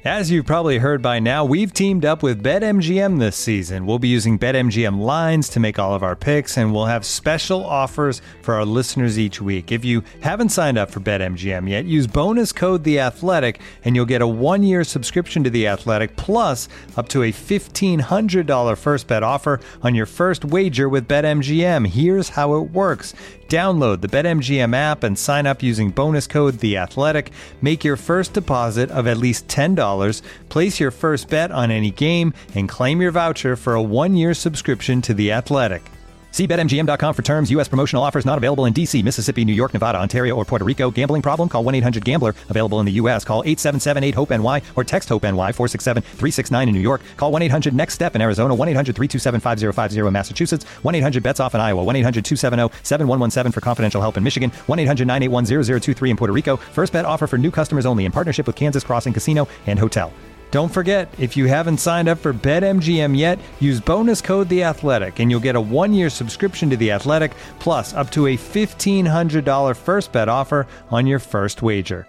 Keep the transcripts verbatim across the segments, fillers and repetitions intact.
As you've probably heard by now, we've teamed up with BetMGM this season. We'll be using BetMGM lines to make all of our picks, and we'll have special offers for our listeners each week. If you haven't signed up for BetMGM yet, use bonus code The Athletic, and you'll get a one-year subscription to The Athletic, plus up to a fifteen hundred dollars first bet offer on your first wager with BetMGM. Here's how it works. Download the BetMGM app and sign up using bonus code The Athletic. Make your first deposit of at least ten dollars. Place your first bet on any game and claim your voucher for a one-year subscription to The Athletic. See Bet M G M dot com for terms. U S promotional offers not available in D C, Mississippi, New York, Nevada, Ontario, or Puerto Rico. Gambling problem? Call one eight hundred gambler. Available in the U S. Call eight seven seven eight hope N Y or text HOPE-NY four six seven three six nine in New York. Call one eight hundred next step in Arizona. one eight hundred three two seven five zero five zero in Massachusetts. one eight hundred bets off in Iowa. one eight hundred two seven zero seven one one seven for confidential help in Michigan. one eight hundred nine eight one zero zero two three in Puerto Rico. First bet offer for new customers only in partnership with Kansas Crossing Casino and Hotel. Don't forget, if you haven't signed up for BetMGM yet, use bonus code The Athletic, and you'll get a one-year subscription to The Athletic, plus up to a fifteen hundred dollars first bet offer on your first wager.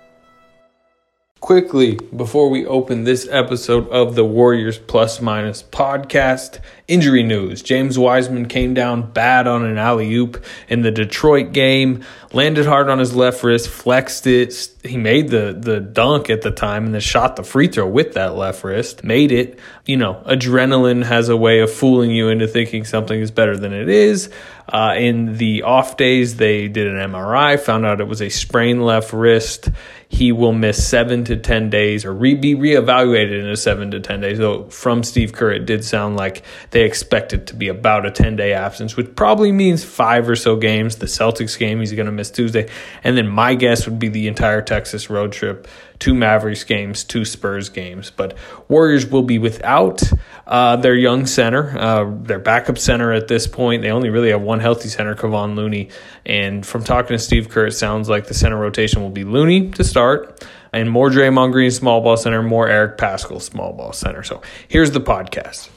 Quickly, before we open this episode of the Warriors Plus Minus podcast, injury news. James Wiseman came down bad on an alley-oop in the Detroit game, landed hard on his left wrist, flexed it. He made the, the dunk at the time and then shot the free throw with that left wrist, made it. You know, adrenaline has a way of fooling you into thinking something is better than it is. Uh, in the off days, they did an M R I, found out it was a sprained left wrist. He will miss seven to ten days or re- be reevaluated in a seven to ten days. So from Steve Kerr, it did sound like they expect it to be about a ten-day absence, which probably means five or so games. The Celtics game, he's going to miss Tuesday. And then my guess would be the entire Texas road trip, two Mavericks games, two Spurs games. But Warriors will be without uh, their young center, uh, their backup center at this point. They only really have one healthy center, Kevon Looney. And from talking to Steve Kerr, it sounds like the center rotation will be Looney to start, and more Draymond Green small ball center, more Eric Paschall small ball center. So here's the podcast.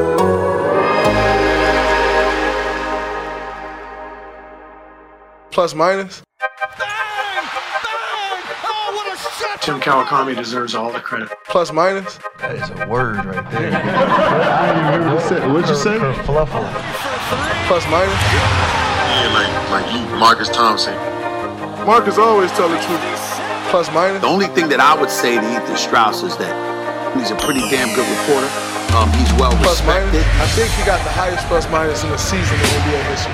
Plus minus. Tim Kawakami deserves all the credit. Plus minus. That is a word right there. I didn't even hear what you said. What'd you say? Kerfluffle. Plus minus. Yeah, like, like you, Marcus Thompson. Marcus always tell the truth. Plus minus. The only thing that I would say to Ethan Strauss is that he's a pretty damn good reporter. Um, he's well plus respected. Minus. I think he got the highest plus minus in the season in N B A history.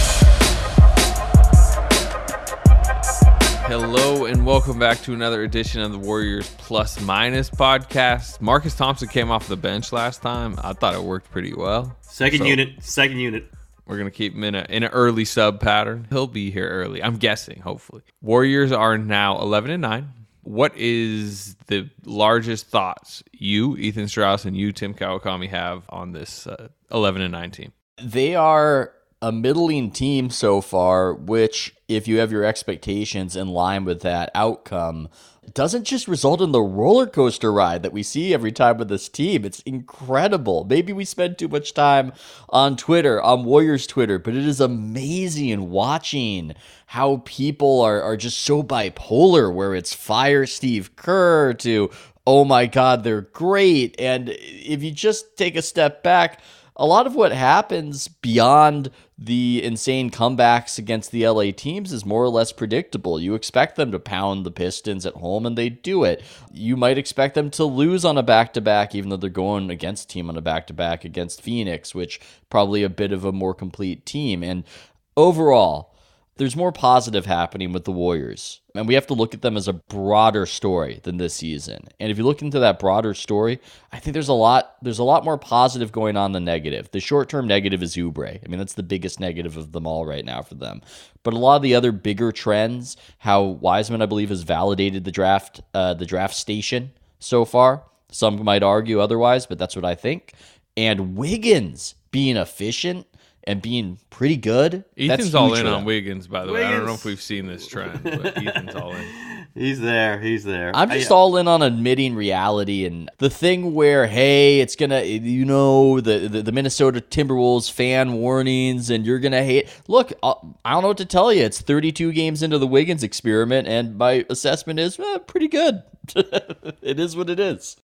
Hello and welcome back to another edition of the Warriors Plus Minus podcast. Marcus Thompson came off the bench last time. I thought it worked pretty well. Second so unit, second unit. We're going to keep him in, a, in an early sub pattern. He'll be here early, I'm guessing, hopefully. Warriors are now eleven and nine. What is the largest thoughts you, Ethan Strauss, and you, Tim Kawakami, have on this uh, eleven and nine team? They are a middling team so far, which, if you have your expectations in line with that outcome, doesn't just result in the roller coaster ride that we see every time with this team. It's incredible. Maybe we spend too much time on Twitter, on Warriors Twitter, but it is amazing watching how people are, are just so bipolar, where it's fire Steve Kerr to, oh my God, they're great. And if you just take a step back, a lot of what happens beyond the insane comebacks against the L A teams is more or less predictable. You expect them to pound the Pistons at home, and they do it. You might expect them to lose on a back-to-back, even though they're going against a team on a back-to-back against Phoenix, which probably a bit of a more complete team. And overall, there's more positive happening with the Warriors, and we have to look at them as a broader story than this season. And if you look into that broader story, I think there's a lot there's a lot more positive going on than negative. The short-term negative is Oubre. I mean, that's the biggest negative of them all right now for them. But a lot of the other bigger trends, how Wiseman, I believe, has validated the draft uh, the draft station so far. Some might argue otherwise, but that's what I think. And Wiggins being efficient and being pretty good. Ethan's all in on Wiggins, by the Wiggins. way. I don't know if we've seen this trend, but Ethan's all in. He's there. He's there. I'm just I, all in on admitting reality and the thing where, hey, it's going to, you know, the, the, the Minnesota Timberwolves fan warnings and you're going to hate. Look, I'll, I don't know what to tell you. It's thirty-two games into the Wiggins experiment, and my assessment is eh, pretty good. It is what it is.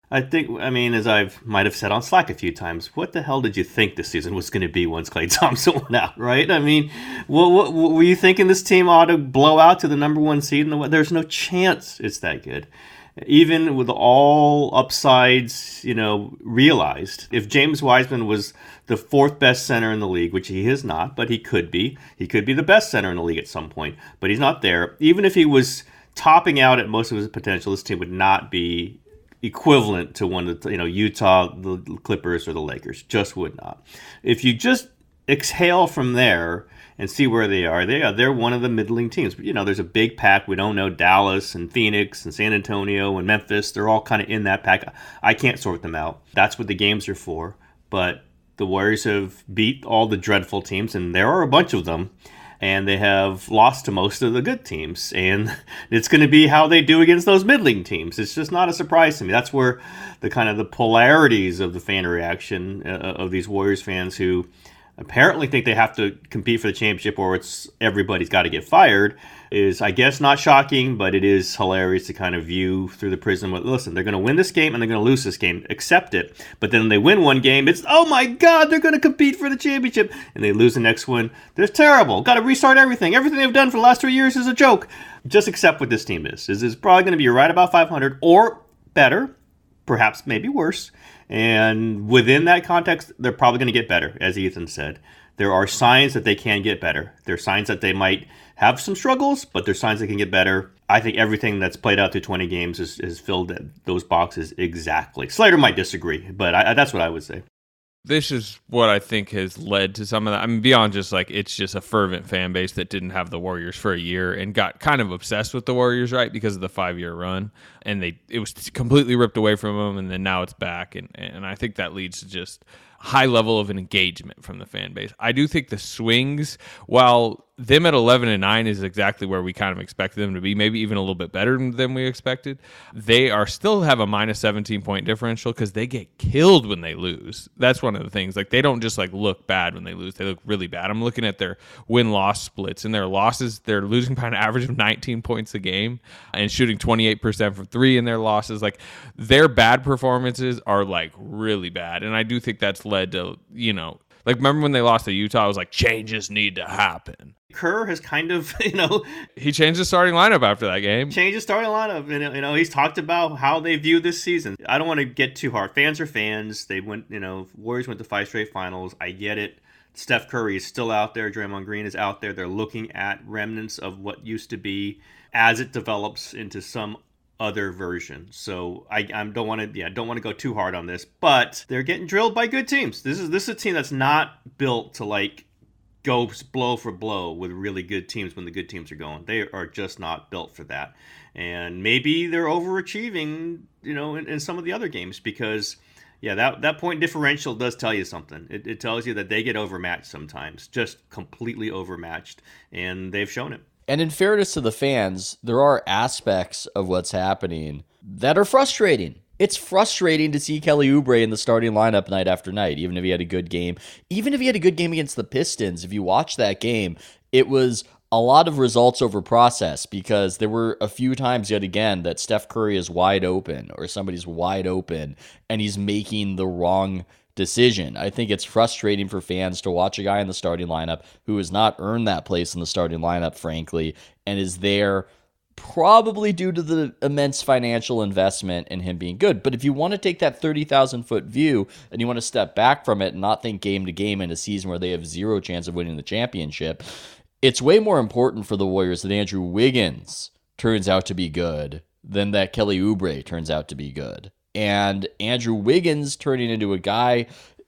I think, I mean, as I might have said on Slack a few times, what the hell did you think this season was going to be once Klay Thompson went out, right? I mean, what, what, what were you thinking this team ought to blow out to the number one seed in the West? There's no chance it's that good. Even with all upsides, you know, realized, if James Wiseman was the fourth best center in the league, which he is not, but he could be, he could be the best center in the league at some point, but he's not there. Even if he was topping out at most of his potential, this team would not be equivalent to one of the, you know, Utah, the Clippers, or the Lakers. Just would not. If you just exhale from there and see where they are, they are they're one of the middling teams. You know, there's a big pack. We don't know Dallas and Phoenix and San Antonio and Memphis. They're all kind of in that pack. I can't sort them out. That's what the games are for. But the Warriors have beat all the dreadful teams, and there are a bunch of them. And they have lost to most of the good teams. And it's going to be how they do against those middling teams. It's just not a surprise to me. That's where the kind of the polarities of the fan reaction uh, of these Warriors fans who apparently think they have to compete for the championship or it's everybody's got to get fired is, I guess, not shocking, but it is hilarious to kind of view through the prism of, listen, they're going to win this game and they're going to lose this game. Accept it. But then they win one game, it's, oh my God, they're going to compete for the championship. And they lose the next one. They're terrible. Got to restart everything. Everything they've done for the last three years is a joke. Just accept what this team is. Is it's probably going to be right about five hundred or better, perhaps maybe worse. And within that context, they're probably going to get better, as Ethan said. There are signs that they can get better. There are signs that they might have some struggles, but there's signs they can get better. I think everything that's played out through twenty games is, is filled those boxes exactly. Slater might disagree, but I, I, that's what I would say. This is what I think has led to some of that. I mean, beyond just like it's just a fervent fan base that didn't have the Warriors for a year and got kind of obsessed with the Warriors, right, because of the five-year run. And they it was completely ripped away from them, and then now it's back. And, and I think that leads to just high level of an engagement from the fan base. I do think the swings, while them at eleven and nine is exactly where we kind of expected them to be, maybe even a little bit better than we expected, they are still have a minus seventeen point differential because they get killed when they lose. That's one of the things. Like, they don't just like look bad when they lose. They look really bad. I'm looking at their win-loss splits, and their losses, they're losing by an average of nineteen points a game and shooting twenty-eight percent from three in their losses. Like, their bad performances are like really bad. And I do think that's led to, you know, like, remember when they lost to Utah? I was like, changes need to happen. Kerr has kind of, you know... He changed the starting lineup after that game. Changed the starting lineup. And, you know, he's talked about how they view this season. I don't want to get too hard. Fans are fans. They went, you know, Warriors went to five straight finals. I get it. Steph Curry is still out there. Draymond Green is out there. They're looking at remnants of what used to be as it develops into some other version. So I, I don't want to, yeah, don't want to go too hard on this, but they're getting drilled by good teams. This is this is a team that's not built to like go blow for blow with really good teams when the good teams are going. They are just not built for that. And maybe they're overachieving, you know, in, in some of the other games because, yeah, that that point differential does tell you something. It, it tells you that they get overmatched sometimes, just completely overmatched, and they've shown it. And in fairness to the fans, there are aspects of what's happening that are frustrating. It's frustrating to see Kelly Oubre in the starting lineup night after night, even if he had a good game. Even if he had a good game against the Pistons, if you watch that game, it was a lot of results over process because there were a few times yet again that Steph Curry is wide open or somebody's wide open and he's making the wrong decision. I think it's frustrating for fans to watch a guy in the starting lineup who has not earned that place in the starting lineup, frankly, and is there probably due to the immense financial investment in him being good. But if you want to take that thirty thousand foot view and you want to step back from it and not think game to game in a season where they have zero chance of winning the championship, it's way more important for the Warriors that Andrew Wiggins turns out to be good than that Kelly Oubre turns out to be good. And Andrew Wiggins turning into a guy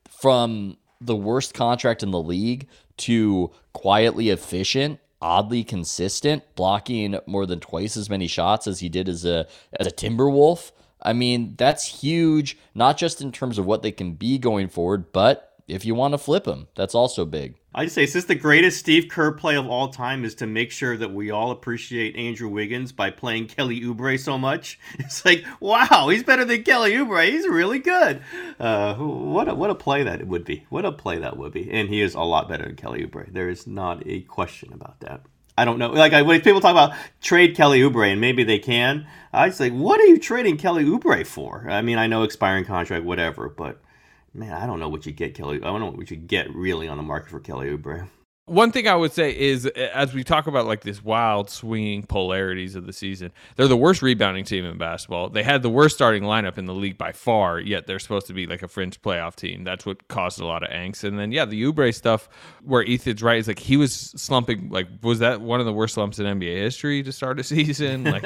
from the worst contract in the league to quietly efficient, oddly consistent, blocking more than twice as many shots as he did as a as a Timberwolf. I mean, that's huge, not just in terms of what they can be going forward, but if you want to flip him, that's also big. I just say, is this the greatest Steve Kerr play of all time is to make sure that we all appreciate Andrew Wiggins by playing Kelly Oubre so much? It's like, wow, he's better than Kelly Oubre. He's really good. Uh, what a, what a play that would be. What a play that would be. And he is a lot better than Kelly Oubre. There is not a question about that. I don't know. Like I, when people talk about trade Kelly Oubre, and maybe they can, I was like, what are you trading Kelly Oubre for? I mean, I know expiring contract, whatever, but man, I don't know what you get Kelly. I don't know what you get really on the market for Kelly Oubre. One thing I would say is, as we talk about like this wild swinging polarities of the season, they're the worst rebounding team in basketball. They had the worst starting lineup in the league by far, yet they're supposed to be like a fringe playoff team. That's what caused a lot of angst. And then, yeah, the Oubre stuff where Ethan's right is like he was slumping. Like, was that one of the worst slumps in N B A history to start a season? Like,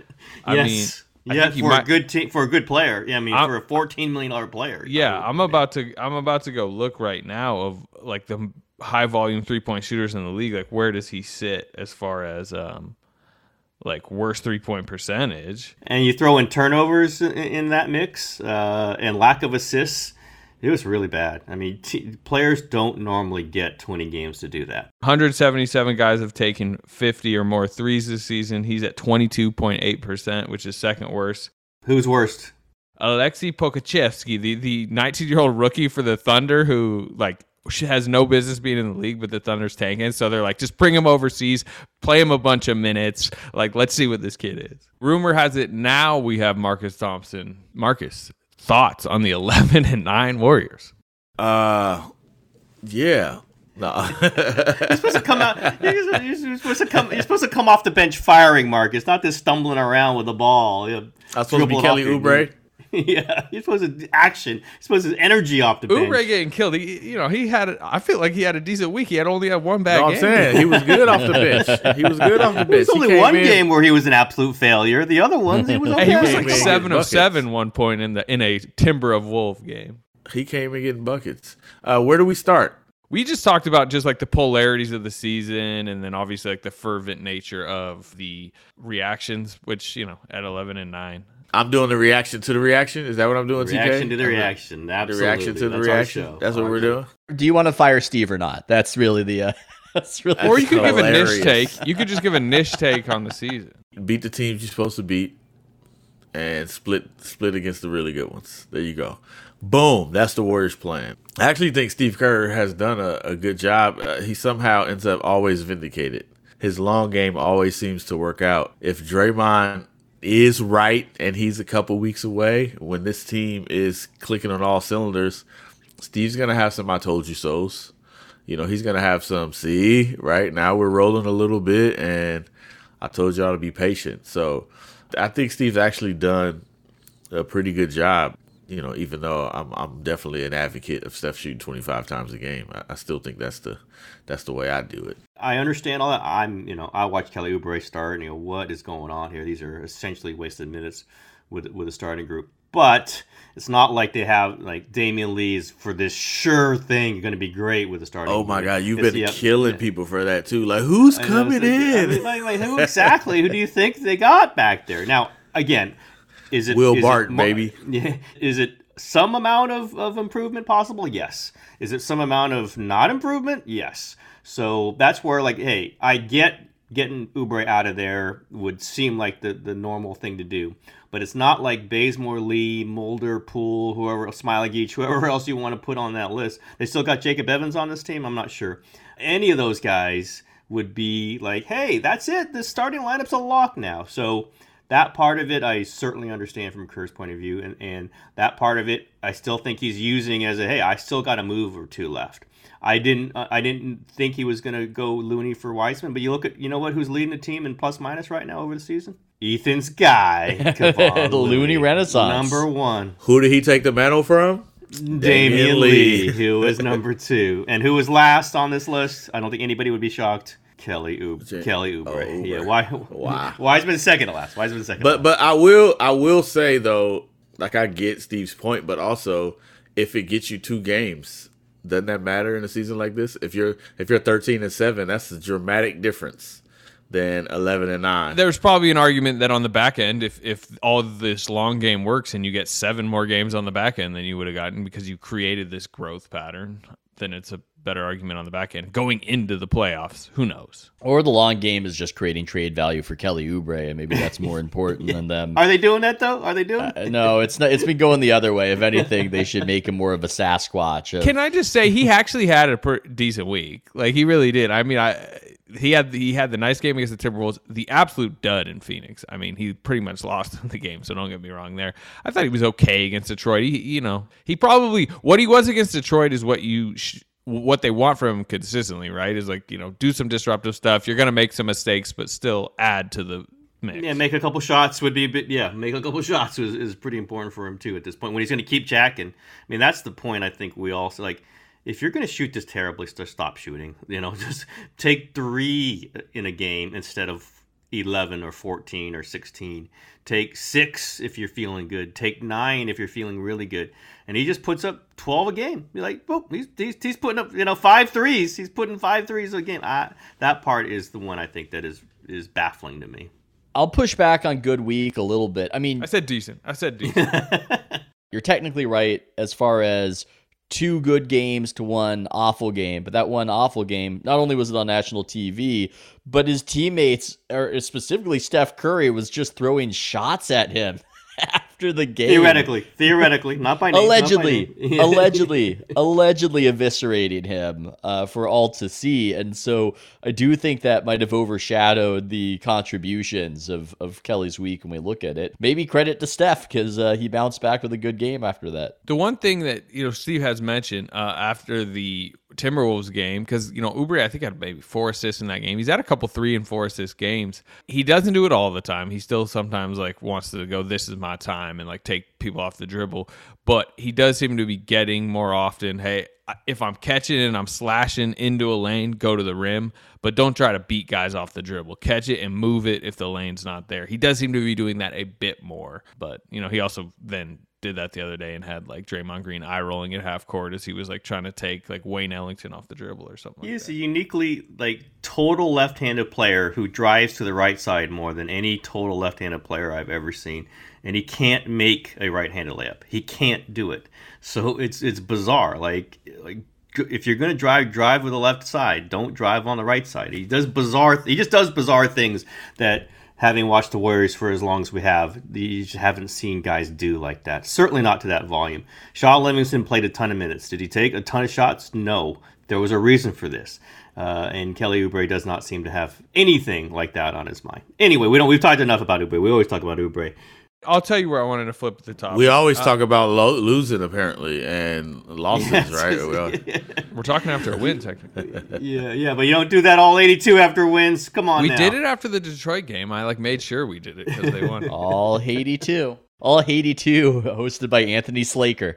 I yes. mean, yeah, I for might, a good team, for a good player. Yeah, I mean, I'm, for a fourteen million dollars player. Yeah, I'm about to, I'm about to go look right now of like the high volume three point shooters in the league. Like, where does he sit as far as um like worst three point percentage? And you throw in turnovers in, in that mix uh and lack of assists, it was really bad. I mean, t- players don't normally get twenty games to do that. one hundred seventy-seven guys have taken fifty or more threes this season. He's at twenty-two point eight percent, which is second worst. Who's worst? Alexei Pokachevsky, the the nineteen-year-old rookie for the Thunder who like has no business being in the league, but the Thunder's tanking. So they're like, just bring him overseas, play him a bunch of minutes. Like, let's see what this kid is. Rumor has it now we have Marcus Thompson. Marcus, thoughts on the eleven and nine Warriors? Uh, yeah. No. You're supposed to come out. You're, you're supposed to come. You're supposed to come off the bench firing, Marcus, not just stumbling around with the ball. You know, I was supposed to be Kelly Oubre. Yeah, you're supposed to action. You're supposed to energy off the bench. Oubre getting killed. He, you know, he had. I feel like he had a decent week. He had only had one bad no, game. I'm saying he was good off the bench. He was good off the bench. There's only one in, game where he was an absolute failure. The other ones, he was okay. He was like seven of seven one point in the in a Timber of Wolf game. He came in getting buckets. Uh, where do we start? We just talked about just like the polarities of the season, and then obviously like the fervent nature of the reactions, which, you know, at eleven and nine. I'm doing the reaction to the reaction. Is that what I'm doing, T K? Reaction to the reaction. Absolutely. The reaction to the That's reaction. That's what our we're show. doing. Do you want to fire Steve or not? That's really the. Uh, that's really. Or you could hilarious. give a niche take. You could just give a niche take on the season. Beat the teams you're supposed to beat, and split split against the really good ones. There you go. Boom. That's the Warriors' plan. I actually think Steve Kerr has done a, a good job. Uh, he somehow ends up always vindicated. His long game always seems to work out. If Draymond is right and he's a couple weeks away, when this team is clicking on all cylinders, Steve's going to have some I told you so's. You know, he's going to have some, see, right now we're rolling a little bit and I told y'all to be patient. So I think Steve's actually done a pretty good job. You know, even though I'm I'm definitely an advocate of Steph shooting twenty-five times a game, I, I still think that's the that's the way I do it. I understand all that. I'm, you know, I watch Kelly Oubre start, and you know what is going on here. These are essentially wasted minutes with with a starting group. But it's not like they have like Damian Lee's for this sure thing. You're going to be great with the starting. Oh my group. God, you've It's- been yeah, killing yeah. people for that too. Like, who's I know, coming so- I in? mean, like, like, who exactly? Who do you think they got back there? Now, again, is it Will is Barton, it, mo- baby. Yeah, is it some amount of, of improvement possible? Yes. Is it some amount of not improvement? Yes. So that's where, like, hey, I get getting Oubre out of there would seem like the, the normal thing to do. But it's not like Bazemore, Lee, Mulder, Poole, whoever, Smiley Geach, whoever else you want to put on that list. They still got Jacob Evans on this team? I'm not sure. Any of those guys would be like, hey, that's it. The starting lineup's a lock now. So that part of it, I certainly understand from Kerr's point of view. And, and that part of it, I still think he's using as a, hey, I still got a move or two left. I didn't uh, I didn't think he was going to go Looney for Wiseman, but you look at, you know what, who's leading the team in plus minus right now over the season? Ethan's guy, Kevon The Looney Looney, Renaissance. number one. Who did he take the mantle from? Damian, Damian Lee, Lee. who was number two. And who was last on this list? I don't think anybody would be shocked. Kelly Oubre. J- Kelly Oubre. oh, Oubre. Yeah, why? Wow. Wiseman's second to last. Wiseman's second. But to but I will I will say though, like I get Steve's point, but also if it gets you two games, doesn't that matter in a season like this? If you're if you're thirteen and seven, that's a dramatic difference than eleven and nine. There's probably an argument that on the back end, if if all of this long game works and you get seven more games on the back end than you would have gotten because you created this growth pattern, then it's a better argument on the back end going into the playoffs. Who knows? Or the long game is just creating trade value for Kelly Oubre, and maybe that's more important than them. Are they doing that though? Are they doing? Uh, no, it's not. It's been going the other way. If anything, they should make him more of a Sasquatch. Of, Can I just say he actually had a per- decent week? Like he really did. I mean, I he had he had the nice game against the Timberwolves, the absolute dud in Phoenix. I mean, he pretty much lost the game, so don't get me wrong there. I thought he was okay against Detroit. He, you know, he probably what he was against Detroit is what you sh- what they want from him consistently, right? Is like, you know, do some disruptive stuff. You're gonna make some mistakes, but still add to the mix. Yeah, make a couple shots would be a bit. Yeah, make a couple shots is, is pretty important for him too at this point when he's going to keep jacking. I mean, that's the point. I think we also like. If you're going to shoot this terribly, just stop shooting. You know, just take three in a game instead of eleven or fourteen or sixteen. Take six if you're feeling good. Take nine if you're feeling really good. And he just puts up twelve a game. You're like, whoa, he's, he's, he's putting up, you know, five threes. He's putting five threes a game. I, that part is the one I think that is is baffling to me. I'll push back on good week a little bit. I mean, I said decent. I said decent. You're technically right as far as two good games to one awful game, but that one awful game, not only was it on national T V, but his teammates, or specifically Steph Curry, was just throwing shots at him after the game. Theoretically, theoretically, not by name. Allegedly, not by name. allegedly, allegedly eviscerating him uh, for all to see. And so I do think that might have overshadowed the contributions of, of Kelly's week when we look at it. Maybe credit to Steph because uh, he bounced back with a good game after that. The one thing that, you know, Steve has mentioned uh, after the Timberwolves game, because, you know, Oubre, I think, had maybe four assists in that game. He's had a couple three and four assist games. He doesn't do it all the time. He still sometimes like wants to go, this is my time, and like take people off the dribble. But he does seem to be getting more often, hey, if I'm catching and I'm slashing into a lane, go to the rim, but don't try to beat guys off the dribble. Catch it and move it if the lane's not there. He does seem to be doing that a bit more. But, you know, he also then did that the other day and had like Draymond Green eye rolling at half court as he was like trying to take like Wayne Ellington off the dribble or something. He's like that. a uniquely like total left-handed player who drives to the right side more than any total left-handed player I've ever seen, and he can't make a right-handed layup. He can't do it. So it's it's bizarre. Like like if you're going to drive, drive with the left side. Don't drive on the right side. He does bizarre. He just does bizarre things that, having watched the Warriors for as long as we have, you just haven't seen guys do like that. Certainly not to that volume. Shaun Livingston played a ton of minutes. Did he take a ton of shots? No. There was a reason for this. Uh, and Kelly Oubre does not seem to have anything like that on his mind. Anyway, we don't. We've talked enough about Oubre. We always talk about Oubre. I'll tell you where I wanted to flip the top. We always uh, talk about lo- losing, apparently, and losses, yes. right? We all- We're talking after a win, technically. yeah, yeah, but you don't do that all eighty-two after wins. Come on, we now. did it after the Detroit game. I like made sure we did it because they won. All eighty-two. All eighty-two, hosted by Anthony Slaker.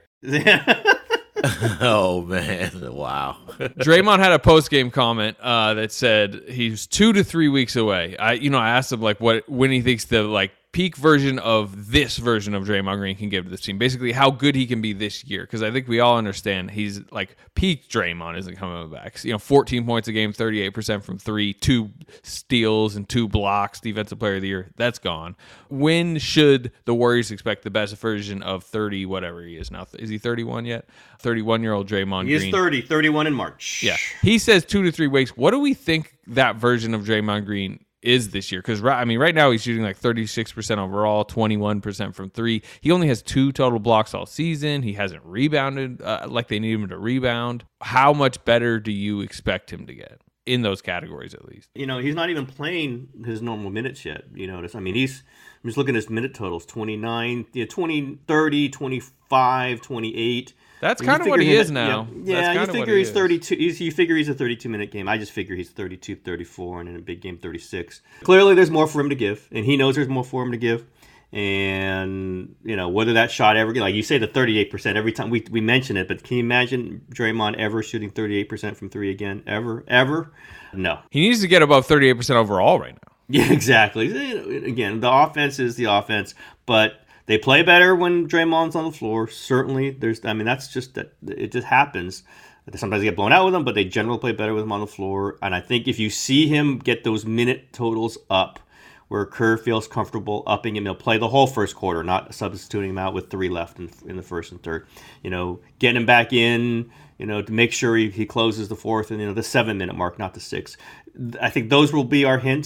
Oh, man. Wow. Draymond had a post-game comment uh, that said he's two to three weeks away. I, you know, I asked him like what when he thinks the like peak version of this version of Draymond Green can give to this team. Basically, how good he can be this year. Because I think we all understand he's like peak Draymond isn't coming back. You know, fourteen points a game, thirty-eight percent from three, two steals and two blocks, defensive player of the year. That's gone. When should the Warriors expect the best version of thirty, whatever he is now? Is he thirty-one yet? thirty-one-year-old Draymond He Green. is thirty, thirty-one in March. Yeah. He says two to three weeks. What do we think that version of Draymond Green is this year? Because, I mean, right now he's shooting like thirty-six percent overall, twenty-one percent from three. He only has two total blocks all season. He hasn't rebounded uh, like they need him to rebound. How much better do you expect him to get? In those categories, at least. You know, he's not even playing his normal minutes yet. You notice. I mean, he's, I'm just looking at his minute totals, twenty-nine, you know, twenty, thirty, twenty-five, twenty-eight. That's You kind of what figure he him- is now. Yeah, That's yeah you kinda what figure he he's is. thirty-two. He's, you figure he's a thirty-two minute game. I just figure he's thirty-two, thirty-four, and in a big game, thirty-six. Clearly, there's more for him to give, and he knows there's more for him to give. And, you know, whether that shot ever, like you say, the thirty-eight percent every time we, we mention it, but can you imagine Draymond ever shooting thirty-eight percent from three again? Ever? Ever? No. He needs to get above thirty-eight percent overall right now. Yeah, exactly. Again, the offense is the offense, but they play better when Draymond's on the floor. Certainly, there's. I mean, that's just that. It just happens. Sometimes they get blown out with him, but they generally play better with him on the floor. And I think if you see him get those minute totals up, where Kerr feels comfortable upping him, he'll play the whole first quarter, not substituting him out with three left in, in the first and third. You know, getting him back in. You know, to make sure he, he closes the fourth and you know the seven minute mark, not the six. I think those will be our hints.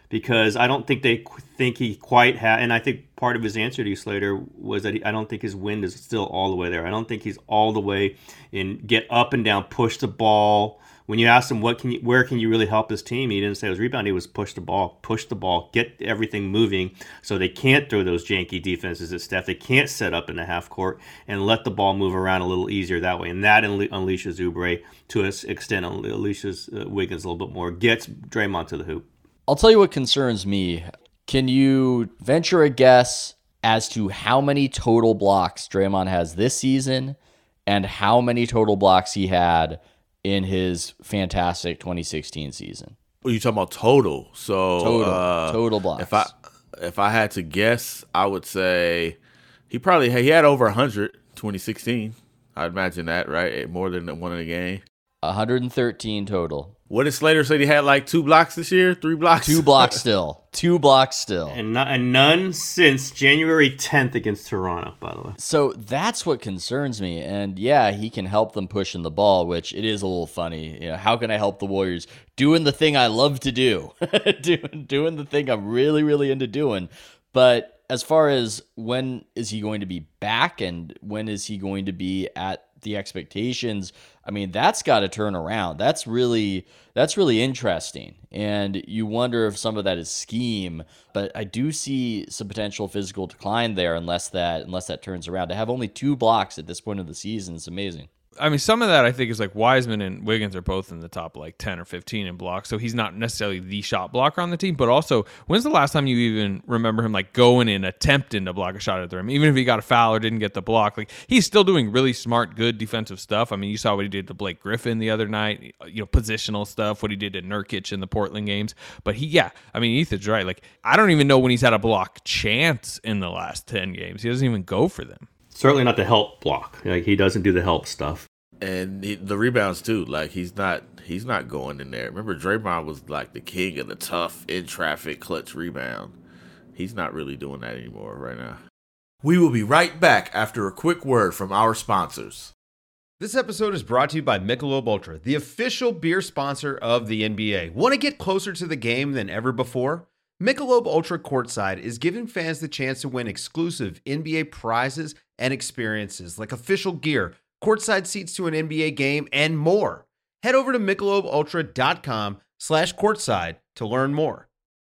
because I don't think they qu- think he quite had. And I think part of his answer to you, Slater, was that he, I don't think his wind is still all the way there. I don't think he's all the way in get up and down, push the ball. When you asked him what can you, where can you really help this team, he didn't say it was rebound. He was push the ball, push the ball, get everything moving, so they can't throw those janky defenses at Steph. They can't set up in the half court and let the ball move around a little easier that way. And that unle- unleashes Oubre to an extent, unleashes uh, Wiggins a little bit more, gets Draymond to the hoop. I'll tell you what concerns me. Can you venture a guess as to how many total blocks Draymond has this season and how many total blocks he had in his fantastic twenty sixteen season? Well, you talking about total? So Total, uh, total blocks. If I if I had to guess, I would say he probably he had over one hundred twenty sixteen. I'd imagine that, right? More than one in a game. one hundred thirteen total. What did Slater say? He had like two blocks this year, three blocks, Two blocks still, two blocks still, and, not, and none since January tenth against Toronto. By the way, so that's what concerns me. And yeah, he can help them pushing the ball, which it is a little funny. You know, how can I help the Warriors doing the thing I love to do, doing doing the thing I'm really really into doing? But as far as when is he going to be back and when is he going to be at the expectations, I mean, that's got to turn around. That's really that's really interesting. And you wonder if some of that is scheme, but I do see some potential physical decline there unless that unless that turns around. To have only two blocks at this point of the season is amazing. I mean, some of that I think is like Wiseman and Wiggins are both in the top like ten or fifteen in blocks, so he's not necessarily the shot blocker on the team. But also, when's the last time you even remember him like going and attempting to block a shot at the rim? Even if he got a foul or didn't get the block, like he's still doing really smart, good defensive stuff. I mean, you saw what he did to Blake Griffin the other night, you know, positional stuff, what he did to Nurkic in the Portland games. But he, yeah, I mean, Ethan's right. Like, I don't even know when he's had a block chance in the last ten games. He doesn't even go for them. certainly not the help block. Like, he doesn't do the help stuff. And he, the rebounds too. Like he's not he's not going in there. Remember, Draymond was like the king of the tough in traffic clutch rebound. He's not really doing that anymore right now. We will be right back after a quick word from our sponsors. This episode is brought to you by Michelob Ultra, the official beer sponsor of the N B A. Want to get closer to the game than ever before? Michelob Ultra Courtside is giving fans the chance to win exclusive N B A prizes and experiences like official gear, courtside seats to an N B A game, and more. Head over to michelobultra.com slash courtside to learn more.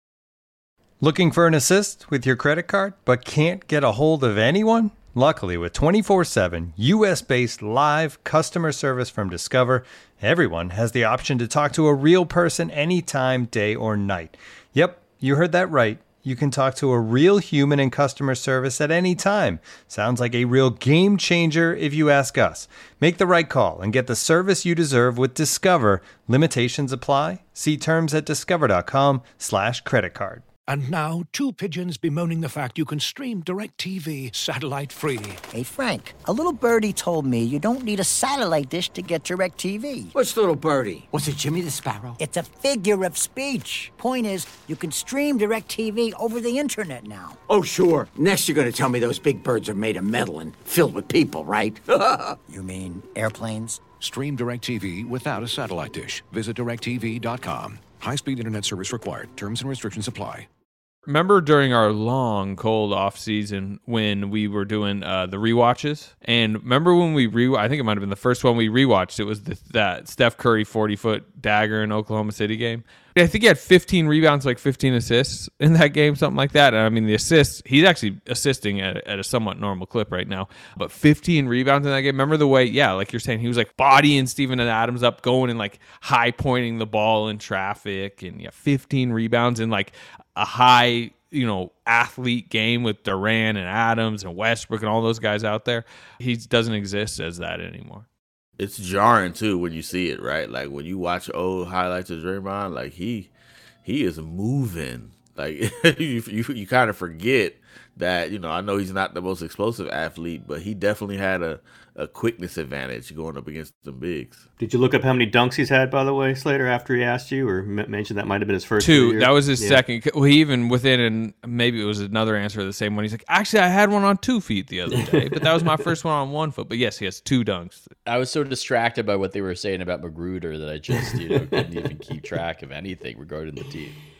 Looking for an assist with your credit card, but can't get a hold of anyone? Luckily, with twenty-four seven U S-based live customer service from Discover, everyone has the option to talk to a real person anytime, day or night. Yep, you heard that right. You can talk to a real human in customer service at any time. Sounds like a real game changer if you ask us. Make the right call and get the service you deserve with Discover. Limitations apply. See terms at discover.com slash credit card. And now, two pigeons bemoaning the fact you can stream DirecTV satellite-free. Hey, Frank, a little birdie told me you don't need a satellite dish to get DirecTV. What's little birdie? Was it Jimmy the Sparrow? It's a figure of speech. Point is, you can stream DirecTV over the internet now. Oh, sure. Next you're going to tell me those big birds are made of metal and filled with people, right? You mean airplanes? Stream DirecTV without a satellite dish. Visit direct T V dot com. High-speed internet service required. Terms and restrictions apply. Remember during our long, cold off season when we were doing uh, the rewatches? And remember when we re I think it might have been the first one we rewatched. It was the, that Steph Curry forty-foot dagger in Oklahoma City game. I think he had fifteen rebounds, like fifteen assists in that game, something like that. And I mean, the assists, he's actually assisting at, at a somewhat normal clip right now. But fifteen rebounds in that game. Remember the way, yeah, like you're saying, he was like bodying Steven Adams up, going and like high pointing the ball in traffic. And yeah, fifteen rebounds in like a high, you know, athlete game with Durant and Adams and Westbrook and all those guys out there. He doesn't exist as that anymore. It's jarring too when you see it, right? Like when you watch old highlights of Draymond, like he he is moving. Like you you, you kind of forget that, you know, I know he's not the most explosive athlete, but he definitely had a, a quickness advantage going up against the bigs. Did you look up how many dunks he's had, by the way, Slater, after he asked you, or m- mentioned that might have been his first two? Years? That was his yeah. second. Well, he even within, and maybe it was another answer to the same one. He's like, actually, I had one on two feet the other day, but that was my first one on one foot. But yes, he has two dunks. I was so distracted by what they were saying about Magruder that I just, you know, couldn't even keep track of anything regarding the team.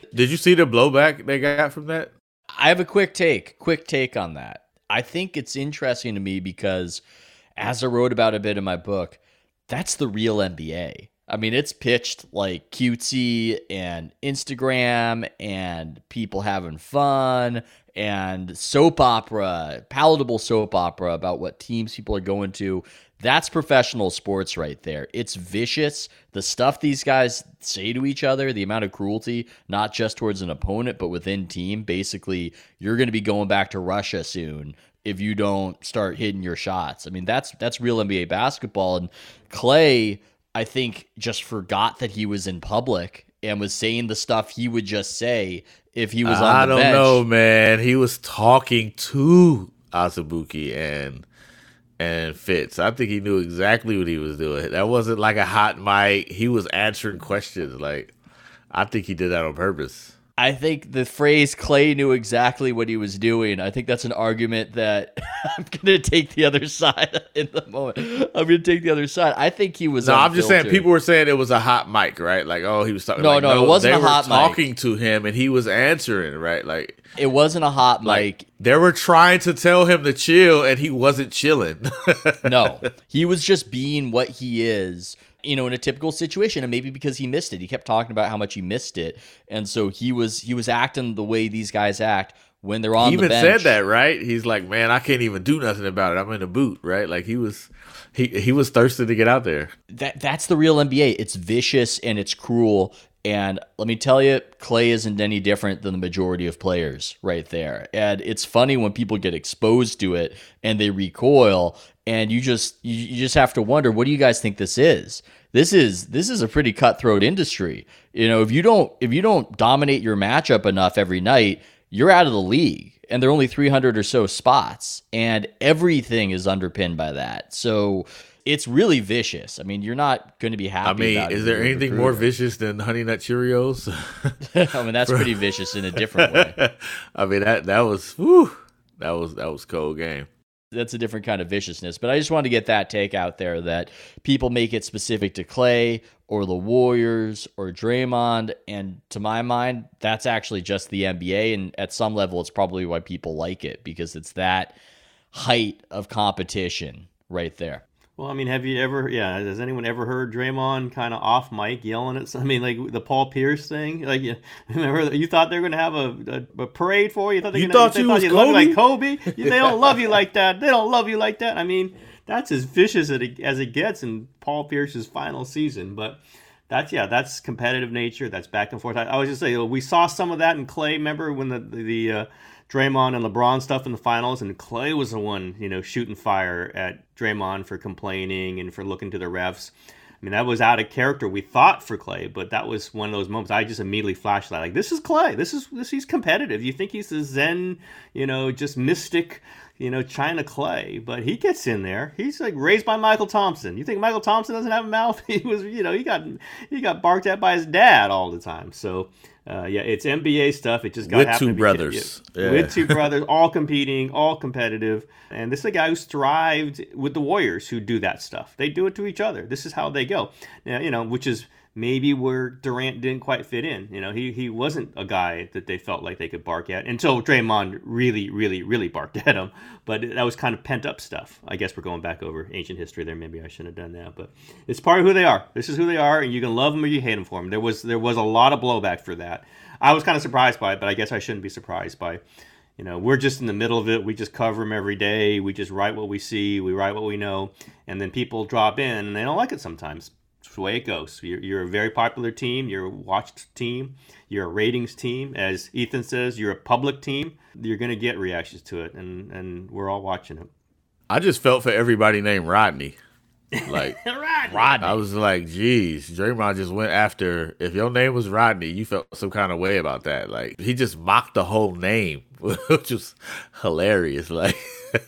Did you see the blowback they got from that? I have a quick take, quick take on that. I think it's interesting to me because, as I wrote about a bit in my book, that's the real N B A. I mean, it's pitched like cutesy and Instagram and people having fun and soap opera, palatable soap opera about what teams people are going to. That's professional sports right there. It's vicious. The stuff these guys say to each other, the amount of cruelty, not just towards an opponent, but within team. Basically, you're going to be going back to Russia soon if you don't start hitting your shots. I mean, that's that's real N B A basketball. And Klay, I think, just forgot that he was in public and was saying the stuff he would just say if he was on I the don't bench. know, man. He was talking to Azubuike and and Fitz. I think he knew exactly what he was doing. That wasn't like a hot mic. He was answering questions. Like, I think he did that on purpose. I think the phrase Klay knew exactly what he was doing, I think that's an argument that I'm going to take the other side in the moment. I'm going to take the other side. I think he was No, I'm just saying, unfiltered. people were saying it was a hot mic, right? Like, oh, he was talking. No, like, no, it wasn't they a were hot mic. talking to him and he was answering, right? Like, It wasn't a hot like, mic. they were trying to tell him to chill and he wasn't chilling. No, he was just being what he is, you know, in a typical situation, and maybe because he missed it. He kept talking about how much he missed it, and so he was he was acting the way these guys act when they're on He the even bench. said that, right? He's like, man, I can't even do nothing about it. I'm in the boot, right? Like, he was he he was thirsty to get out there. That that's the real N B A. It's vicious and it's cruel. And let me tell you, Klay isn't any different than the majority of players right there. And it's funny when people get exposed to it and they recoil, and you just you, you just have to wonder, what do you guys think this is? This is this is a pretty cutthroat industry. You know, if you don't if you don't dominate your matchup enough every night, you're out of the league. And there are only three hundred or so spots, and everything is underpinned by that. So it's really vicious. I mean, you're not going to be happy. I mean, about it is if there you're a anything more recruiter. vicious than Honey Nut Cheerios? I mean, that's pretty vicious in a different way. I mean, that that was whew, that was that was cold game. That's a different kind of viciousness. But I just wanted to get that take out there that people make it specific to Klay or the Warriors or Draymond. And to my mind, that's actually just the N B A. And at some level, it's probably why people like it, because it's that height of competition right there. Well, I mean, have you ever, yeah, has anyone ever heard Draymond kind of off mic yelling at, I mean, like the Paul Pierce thing? Like, you remember, you thought they were going to have a, a, a parade for you? You thought, they You gonna, thought they you thought was you'd love you like Kobe? Kobe? They don't love you like that. They don't love you like that. I mean, that's as vicious as it, as it gets in Paul Pierce's final season. But that's, yeah, that's competitive nature. That's back and forth. I, I was just saying, we saw some of that in Klay. Remember when the, the, the uh, Draymond and LeBron stuff in the finals, and Klay was the one, you know, shooting fire at Draymond for complaining and for looking to the refs. I mean, that was out of character, we thought, for Klay, but that was one of those moments I just immediately flashed that, like, this is Klay. This is this he's competitive. You think he's the Zen, you know, just mystic, you know, China Klay, but he gets in there. He's like raised by Michael Thompson. You think Michael Thompson doesn't have a mouth? He was, you know, he got he got barked at by his dad all the time. So. Uh, yeah, it's N B A stuff. It just got With happened two to be- brothers. yeah, Yeah. With two brothers, all competing, all competitive. And this is a guy who's thrived with the Warriors who do that stuff. They do it to each other. This is how they go. Now, you know, which is maybe where Durant didn't quite fit in. You know, he he wasn't a guy that they felt like they could bark at until Draymond really, really, really barked at him. But that was kind of pent up stuff. I guess we're going back over ancient history there. Maybe I shouldn't have done that, but it's part of who they are. This is who they are, and you can love them or you hate them for them. There was there was a lot of blowback for that. I was kind of surprised by it, but I guess I shouldn't be surprised by, you know, we're just in the middle of it. We just cover them every day. We just write what we see. We write what we know. And then people drop in and they don't like it sometimes. It's the way it goes. You're, you're a very popular team. You're a watched team. You're a ratings team. As Ethan says, you're a public team. You're going to get reactions to it. And, and we're all watching it. I just felt for everybody named Rodney. Like Rodney. I was like, geez, Draymond just went after. If your name was Rodney, you felt some kind of way about that. Like, he just mocked the whole name, which was hilarious. Like,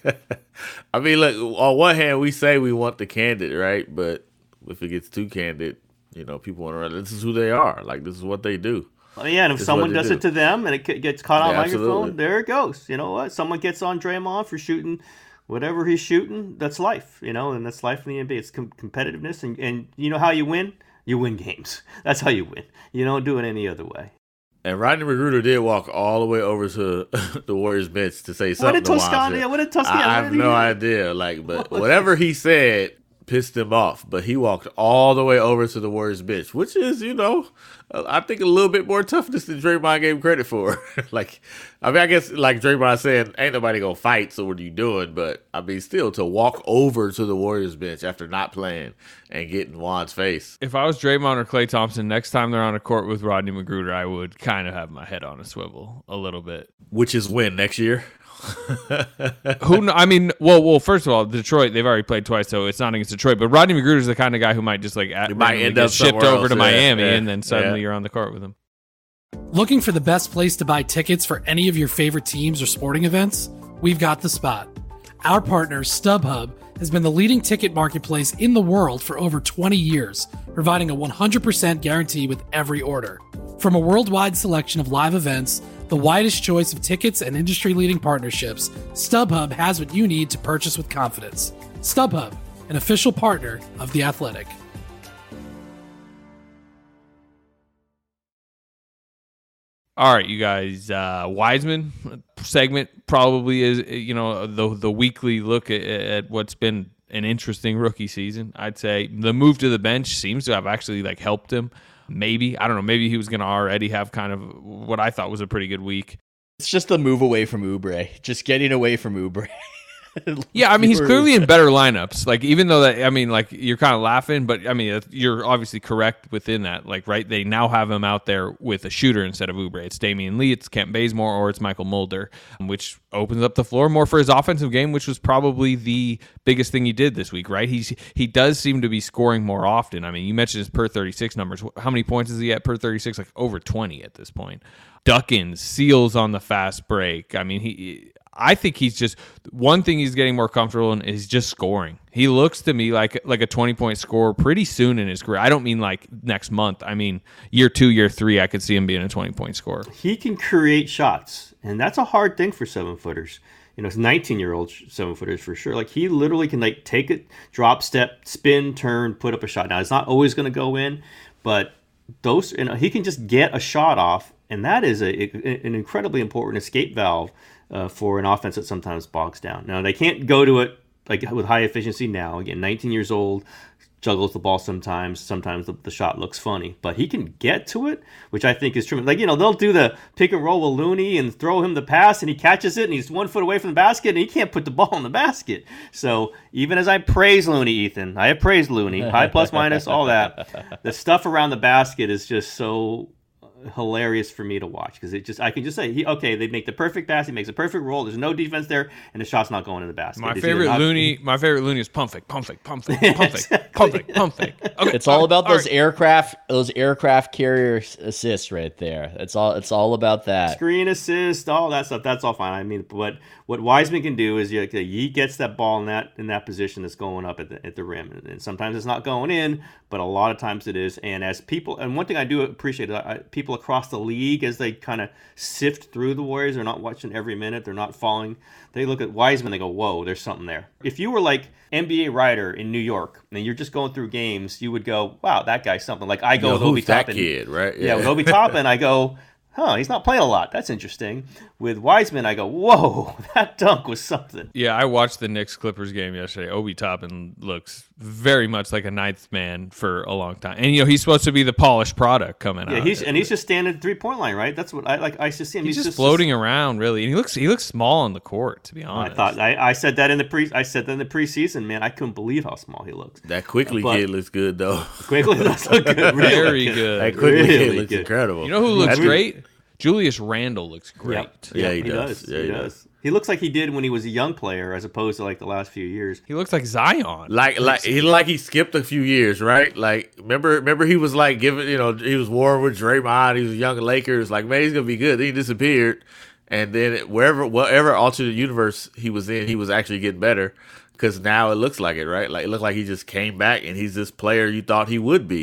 I mean, look, on one hand, we say we want the candid, right? But if it gets too candid, you know, people want to run. This is who they are. Like, this is what they do. Oh, yeah, and if This is someone what they does do. it to them and it c- gets caught on Yeah, microphone, absolutely. there it goes. You know what? Someone gets on Draymond for shooting whatever he's shooting. That's life, you know, and that's life in the N B A. It's com- competitiveness, and, and you know how you win? You win games. That's how you win. You don't do it any other way. And Rodney McGruder did walk all the way over to the Warriors bench to say something. What did to Toscana? Wazoo. What did Toscana? I, I have no idea. Like, but whatever he said pissed him off. But he walked all the way over to the Warriors bench, which is, you know, I think a little bit more toughness than Draymond gave credit for. Like, I mean, I guess like Draymond saying, ain't nobody gonna fight, so what are you doing? But I mean, still to walk over to the Warriors bench after not playing and getting Juan's face. If I was Draymond or Klay Thompson, next time they're on a court with Rodney McGruder, I would kind of have my head on a swivel a little bit. Which is when next year? Who? kn- I mean, well, well. First of all, Detroit, they've already played twice, so it's not against Detroit. But Rodney McGruder is the kind of guy who might just like at, might end get up shipped somewhere over else, to yeah, Miami, yeah, and then suddenly yeah. you're on the court with him. Looking for the best place to buy tickets for any of your favorite teams or sporting events? We've got the spot. Our partner, StubHub, has been the leading ticket marketplace in the world for over twenty years, providing a one hundred percent guarantee with every order. From a worldwide selection of live events, the widest choice of tickets, and industry-leading partnerships, StubHub has what you need to purchase with confidence. StubHub, an official partner of The Athletic. All right, you guys. Uh, Wiseman segment probably is, you know, the the weekly look at, at what's been an interesting rookie season. I'd say the move to the bench seems to have actually like helped him. Maybe I don't know. Maybe he was going to already have kind of what I thought was a pretty good week. It's just the move away from Oubre, just getting away from Oubre. Yeah, I mean, he's clearly in better lineups. Like, even though that, I mean, like, you're kind of laughing, but I mean, you're obviously correct within that. Like, right, they now have him out there with a shooter instead of Oubre. It's Damian Lee, it's Kent Bazemore, or it's Michael Mulder, which opens up the floor more for his offensive game, which was probably the biggest thing he did this week, right? He's he does seem to be scoring more often. I mean, you mentioned his per thirty-six numbers. How many points is he at per thirty-six? Like over twenty at this point. Duck-ins, seals on the fast break. I mean, he. I think he's just one thing he's getting more comfortable in is just scoring. He looks to me like like a twenty-point scorer pretty soon in his career. I don't mean like next month. I mean year two, year three, I could see him being a twenty-point scorer. He can create shots, and that's a hard thing for seven-footers. You know, it's nineteen-year-old seven-footers for sure. Like, he literally can, like, take it, drop, step, spin, turn, put up a shot. Now, it's not always going to go in, but those, you know, he can just get a shot off, and that is a, a an incredibly important escape valve Uh, for an offense that sometimes bogs down. Now, they can't go to it like with high efficiency now. Again, nineteen years old, juggles the ball sometimes. Sometimes the, the shot looks funny. But he can get to it, which I think is tremendous. Like, you know, they'll do the pick and roll with Looney and throw him the pass, and he catches it, and he's one foot away from the basket, and he can't put the ball in the basket. So even as I praise Looney, Ethan, I have praised Looney, high plus minus, all that, the stuff around the basket is just so hilarious for me to watch, because it just I can just say he okay they make the perfect pass, he makes a perfect roll, there's no defense there, and the shot's not going in the basket. My It's favorite not, Looney my favorite Looney is pump fake, pump fake, pump fake, pump fake, pump fake, pump fake. Okay, it's all about all those right. aircraft those aircraft carrier assists right there. It's all it's all about that. Screen assist, all that stuff, that's all fine. I mean, what what Wiseman can do is, you know, he gets that ball in that in that position that's going up at the at the rim, and sometimes it's not going in, but a lot of times it is. And as people, and one thing I do appreciate, I, people across the league, as they kind of sift through the Warriors, they're not watching every minute, they're not following. They look at Wiseman, they go, whoa, there's something there. If you were like N B A writer in New York and you're just going through games, you would go, wow, that guy's something. Like, I go Yo, with Obi who's that Toppin. kid, right? Yeah, Yeah. with Obi Toppin, I go, huh, he's not playing a lot. That's interesting. With Wiseman, I go, whoa, that dunk was something. Yeah, I watched the Knicks Clippers game yesterday. Obi Toppin looks very much like a ninth man for a long time, and you know he's supposed to be the polished product coming Yeah, out. he's and he's just standing at the three point line, right? That's what I like. I just see him. He's, just, floating around, really, and he looks he looks small on the court, to be honest. I thought I, I said that in the pre I said that in the preseason, man. I couldn't believe how small he looks. That Quickly But- kid looks good, though. Quickly does look good. Really Very good. good. That Quickly Really kid looks good. incredible. You know who looks That's- great? Julius Randle looks great. Yep. Yeah, he he does. does. Yeah, he, he does. does. He looks like he did when he was a young player, as opposed to like the last few years. He looks like Zion. Like, like he like he skipped a few years, right? Like, remember, remember he was like giving, you know, he was warring with Draymond. He was young Lakers. Like, man, he's gonna be good. Then he disappeared, and then wherever, whatever alternate universe he was in, he was actually getting better. Because now it looks like it, right? Like, it looked like he just came back and he's this player you thought he would be.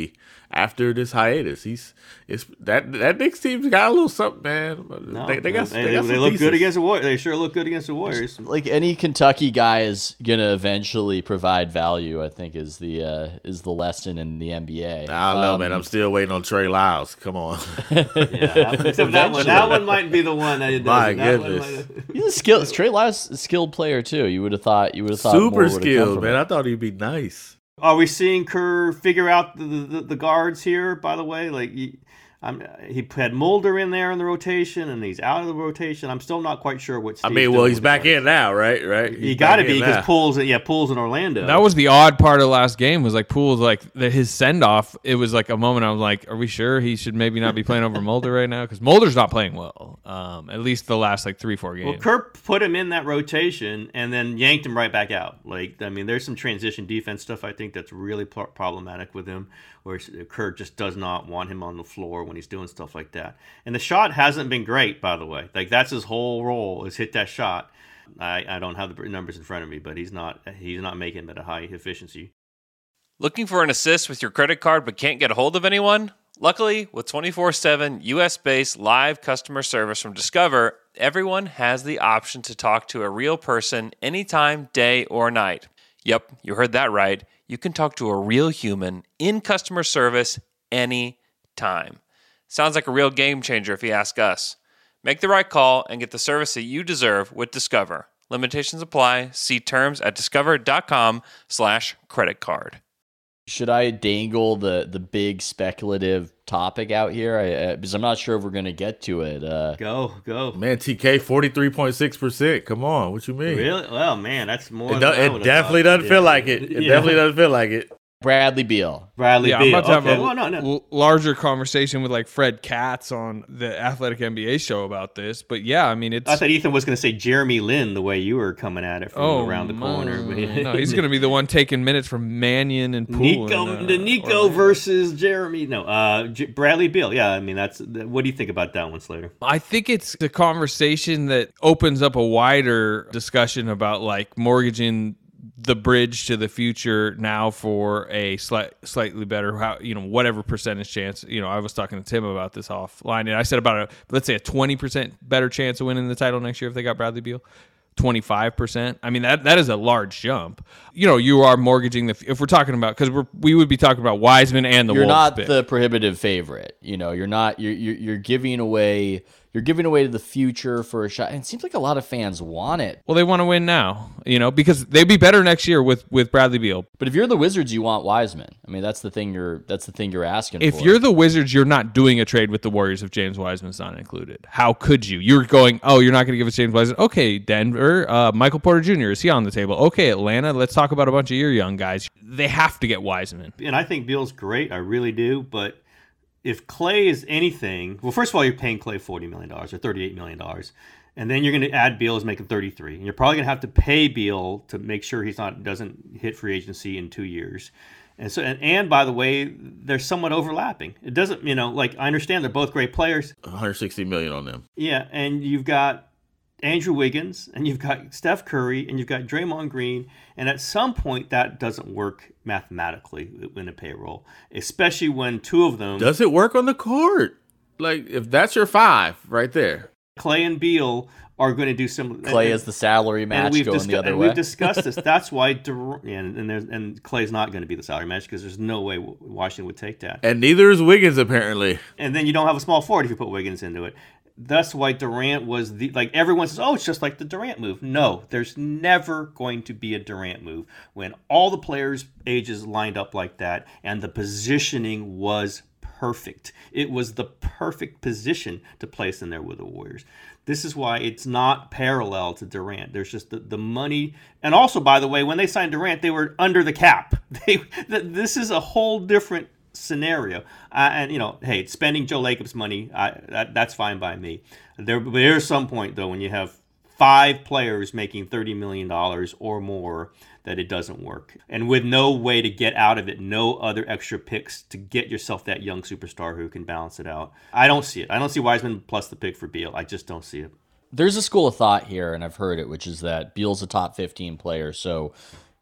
after this hiatus. He's it's that that Knicks team's got a little something, man. No, they, they got they, they, got they some look pieces. good against the Warriors. They sure look good against the Warriors. Like any Kentucky guy is gonna eventually provide value, I think is the uh, is the lesson in the N B A. I don't know, Um, man. I'm still waiting on Trey Lyles. Come on. Yeah, except that one. That one might be the one that it My doesn't. That goodness. one might- He's a skilled Trey Lyles, a skilled player too. You would have thought. You would have thought more Super would've come skilled, from man. it. I thought he'd be nice. Are we seeing Kerr figure out the, the, the guards here, by the way? Like, he, I'm, he had Mulder in there in the rotation, and he's out of the rotation. I'm still not quite sure what Steve's I mean, well, doing he's with back the in now, right? Right. He He's got to back be in because now. Poole's, yeah, Poole's in Orlando. That was the odd part of the last game was like Poole's like the, his send off. It was like a moment I was like, are we sure he should maybe not be playing over Mulder right now? Because Mulder's not playing well. Um, at least the last like three, four games. Well, Kerr put him in that rotation and then yanked him right back out. Like, I mean, there's some transition defense stuff I think that's really pro- problematic with him, where Kerr just does not want him on the floor when he's doing stuff like that. And the shot hasn't been great, by the way. Like, that's his whole role, is hit that shot. I, I don't have the numbers in front of me, but he's not he's not making it at a high efficiency. Looking for an assist with your credit card but can't get a hold of anyone? Luckily, with twenty-four seven U S-based live customer service from Discover, everyone has the option to talk to a real person anytime, day or night. Yep, you heard that right. You can talk to a real human in customer service anytime. Sounds like a real game changer if you ask us. Make the right call and get the service that you deserve with Discover. Limitations apply. See terms at discover.com slash credit card. Should I dangle the the big speculative topic out here? I, uh, because I'm not sure if we're going to get to it. Uh, Go, go. Man, T K, forty-three point six percent. Come on. What you mean? Really? Well, man, that's more It, than do, I it would've definitely thought. doesn't feel like it. It Yeah. definitely doesn't feel like it. Bradley Beal. Bradley yeah, Beal. I'm about to have Okay. a Well, no, no. l- larger conversation with like Fred Katz on the Athletic N B A show about this. But yeah, I mean, it's. I thought Ethan was going to say Jeremy Lin the way you were coming at it from oh, around the corner. But no, he's going to be the one taking minutes from Mannion and Poole. Nico, and, uh, the Nico versus Jeremy. No, uh, J- Bradley Beal. Yeah, I mean, that's. What do you think about that one, Slater? I think it's a conversation that opens up a wider discussion about like mortgaging the bridge to the future now for a slight, slightly better, how you know, whatever percentage chance. You know, I was talking to Tim about this offline, and I said about a let's say a twenty percent better chance of winning the title next year if they got Bradley Beal. twenty-five percent. I mean, that that is a large jump. You know, you are mortgaging the, if we're talking about, because we're we would be talking about Wiseman and the You're Wolves not pick. the prohibitive favorite. You know, you're not. You're you're, you're giving away. You're giving away to the future for a shot. And it seems like a lot of fans want it. Well, they want to win now, you know, because they'd be better next year with, with Bradley Beal. But if you're the Wizards, you want Wiseman. I mean, that's the thing you're that's the thing you're asking If for. you're the Wizards, you're not doing a trade with the Warriors if James Wiseman's not included. How could you? You're going, oh, you're not going to give us James Wiseman. Okay, Denver, uh, Michael Porter Junior, is he on the table? Okay, Atlanta, let's talk about a bunch of your young guys. They have to get Wiseman. And I think Beal's great. I really do. But if Clay is anything, well, first of all, you're paying Clay forty million dollars or thirty-eight million dollars. And then you're going to add Beal as making thirty-three. And you're probably going to have to pay Beal to make sure he's not doesn't hit free agency in two years. And so, and, and by the way, they're somewhat overlapping. It doesn't, you know, like I understand they're both great players. one hundred sixty million on them. Yeah, and you've got Andrew Wiggins, and you've got Steph Curry, and you've got Draymond Green, and at some point that doesn't work mathematically in a payroll, especially when two of them. Does it work on the court? Like if that's your five right there. Clay and Beal are going to do some. Clay and, is the salary match we've going discu- the other and way. We've discussed this. That's why, Dur- and and, there's, and Clay's not going to be the salary match because there's no way Washington would take that. And neither is Wiggins apparently. And then you don't have a small forward if you put Wiggins into it. That's why Durant was the, like everyone says, oh, it's just like the Durant move. No, there's never going to be a Durant move when all the players' ages lined up like that and the positioning was perfect. It was the perfect position to place in there with the Warriors. This is why it's not parallel to Durant. There's just the, the money. And also, by the way, when they signed Durant, they were under the cap. They, this is a whole different scenario. Uh, and, you know, hey, spending Joe Lacob's money, I, that, that's fine by me. There, there's some point, though, when you have five players making thirty million dollars or more that it doesn't work. And with no way to get out of it, no other extra picks to get yourself that young superstar who can balance it out. I don't see it. I don't see Wiseman plus the pick for Beal. I just don't see it. There's a school of thought here, and I've heard it, which is that Beal's a top fifteen player, so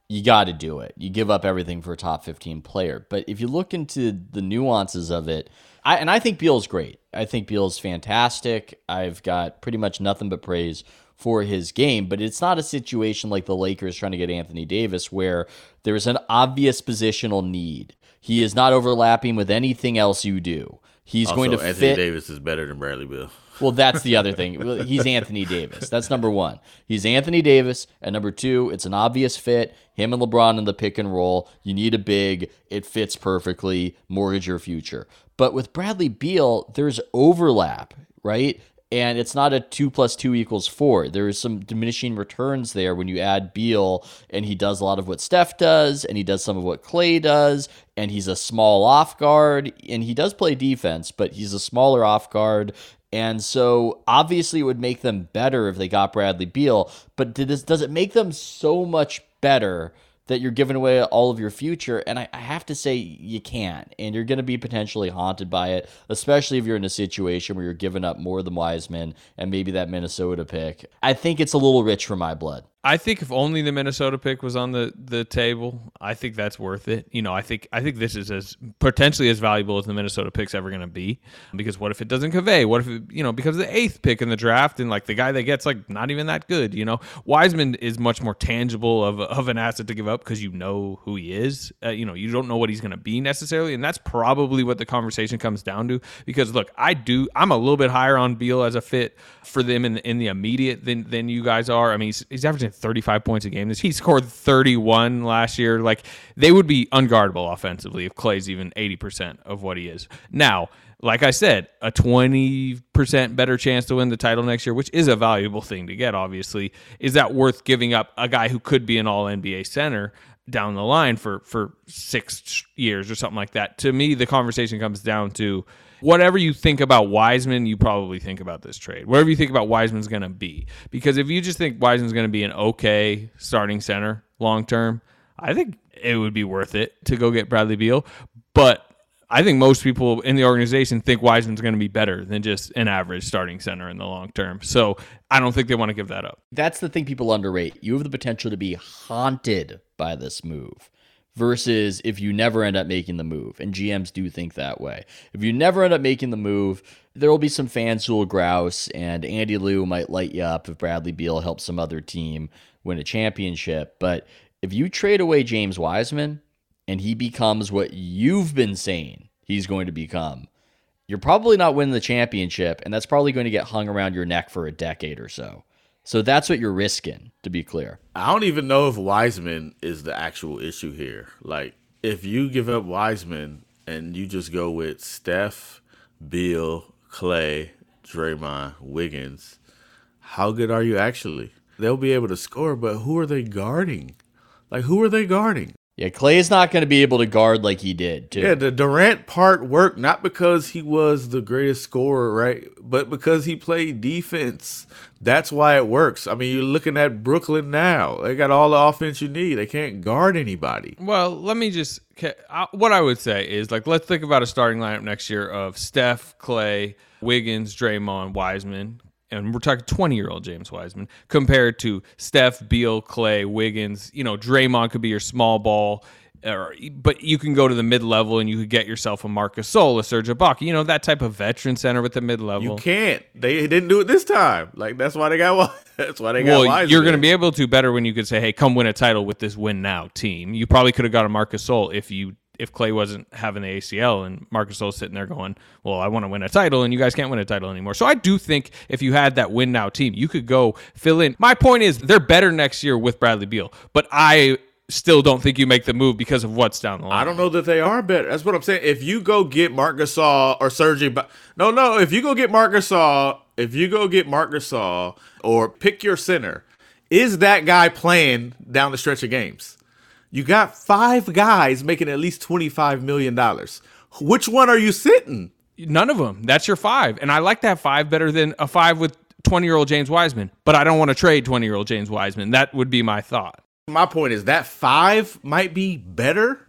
you got to do it. You give up everything for a top fifteen player. But if you look into the nuances of it, I, and I think Beal's great. I think Beal's fantastic. I've got pretty much nothing but praise for his game, but it's not a situation like the Lakers trying to get Anthony Davis where there's an obvious positional need. He is not overlapping with anything else you do. He's also, going to Anthony fit. Davis is better than Bradley Beal. Well, that's the other thing. He's Anthony Davis. That's number one. He's Anthony Davis. And number two, it's an obvious fit. Him and LeBron in the pick and roll. You need a big. It fits perfectly. Mortgage your future. But with Bradley Beal, there's overlap, right? And it's not a two plus two equals four. There is some diminishing returns there when you add Beal, and he does a lot of what Steph does, and he does some of what Clay does, and he's a small off guard, and he does play defense, but he's a smaller off guard. And so obviously it would make them better if they got Bradley Beal, but did this, does it make them so much better that you're giving away all of your future? And I, I have to say you can't, and you're going to be potentially haunted by it, especially if you're in a situation where you're giving up more than Wiseman and maybe that Minnesota pick. I think it's a little rich for my blood. I think if only the Minnesota pick was on the, the table, I think that's worth it. You know, I think I think this is as potentially as valuable as the Minnesota pick's ever going to be. Because what if it doesn't convey? What if it, you know, because of the eighth pick in the draft and like the guy that gets like not even that good, you know? Wiseman is much more tangible of, of an asset to give up because you know who he is. Uh, you know, you don't know what he's going to be necessarily. And that's probably what the conversation comes down to. Because look, I do, I'm a little bit higher on Beal as a fit for them in the, in the immediate than, than you guys are. I mean, he's, he's averaging thirty-five points a game. He scored thirty-one last year. Like, they would be unguardable offensively if Clay's even eighty percent of what he is. Now, like I said, a twenty percent better chance to win the title next year, which is a valuable thing to get, obviously. Is that worth giving up a guy who could be an all N B A center down the line for, for six years or something like that? To me, the conversation comes down to whatever you think about Wiseman, you probably think about this trade. Whatever you think about Wiseman's going to be. Because if you just think Wiseman's going to be an okay starting center long-term, I think it would be worth it to go get Bradley Beal. But I think most people in the organization think Wiseman's going to be better than just an average starting center in the long term. So I don't think they want to give that up. That's the thing people underrate. You have the potential to be haunted by this move. Versus if you never end up making the move. And G Ms do think that way. If you never end up making the move, there will be some fans who will grouse, and Andy Liu might light you up if Bradley Beal helps some other team win a championship. But if you trade away James Wiseman, and he becomes what you've been saying he's going to become, you're probably not winning the championship, and that's probably going to get hung around your neck for a decade or so. So that's what you're risking, to be clear. I don't even know if Wiseman is the actual issue here. Like, if you give up Wiseman and you just go with Steph, Beal, Clay, Draymond, Wiggins, how good are you actually? They'll be able to score, but who are they guarding? Like, who are they guarding? Yeah, Clay is not going to be able to guard like he did, too. Yeah, the Durant part worked not because he was the greatest scorer, right? But because he played defense. That's why it works. I mean, you're looking at Brooklyn now. They got all the offense you need. They can't guard anybody. Well, let me just – what I would say is, like, let's think about a starting lineup next year of Steph, Clay, Wiggins, Draymond, Wiseman. And we're talking twenty-year-old James Wiseman compared to Steph, Beal, Clay, Wiggins. You know, Draymond could be your small ball, or, but you can go to the mid-level and you could get yourself a Marc Gasol, a Serge Ibaka. You know, that type of veteran center with the mid-level. You can't. They didn't do it this time. Like, that's why they got that's why they got well, Wiseman. You're going to be able to better when you could say, hey, come win a title with this win now team. You probably could have got a Marc Gasol if you if Clay wasn't having the A C L and Marc Gasol's sitting there going, well, I want to win a title, and you guys can't win a title anymore. So I do think if you had that win now team, you could go fill in. My point is they're better next year with Bradley Beal, but I still don't think you make the move because of what's down the line. I don't know that they are better. That's what I'm saying. If you go get Marc Gasol or Serge Ibaka, no, no, if you go get Marc Gasol, if you go get Marc Gasol or pick your center, is that guy playing down the stretch of games? You got five guys making at least twenty-five million dollars. Which one are you sitting? None of them. That's your five. And I like that five better than a five with twenty-year-old James Wiseman. But I don't want to trade twenty-year-old James Wiseman. That would be my thought. My point is that five might be better,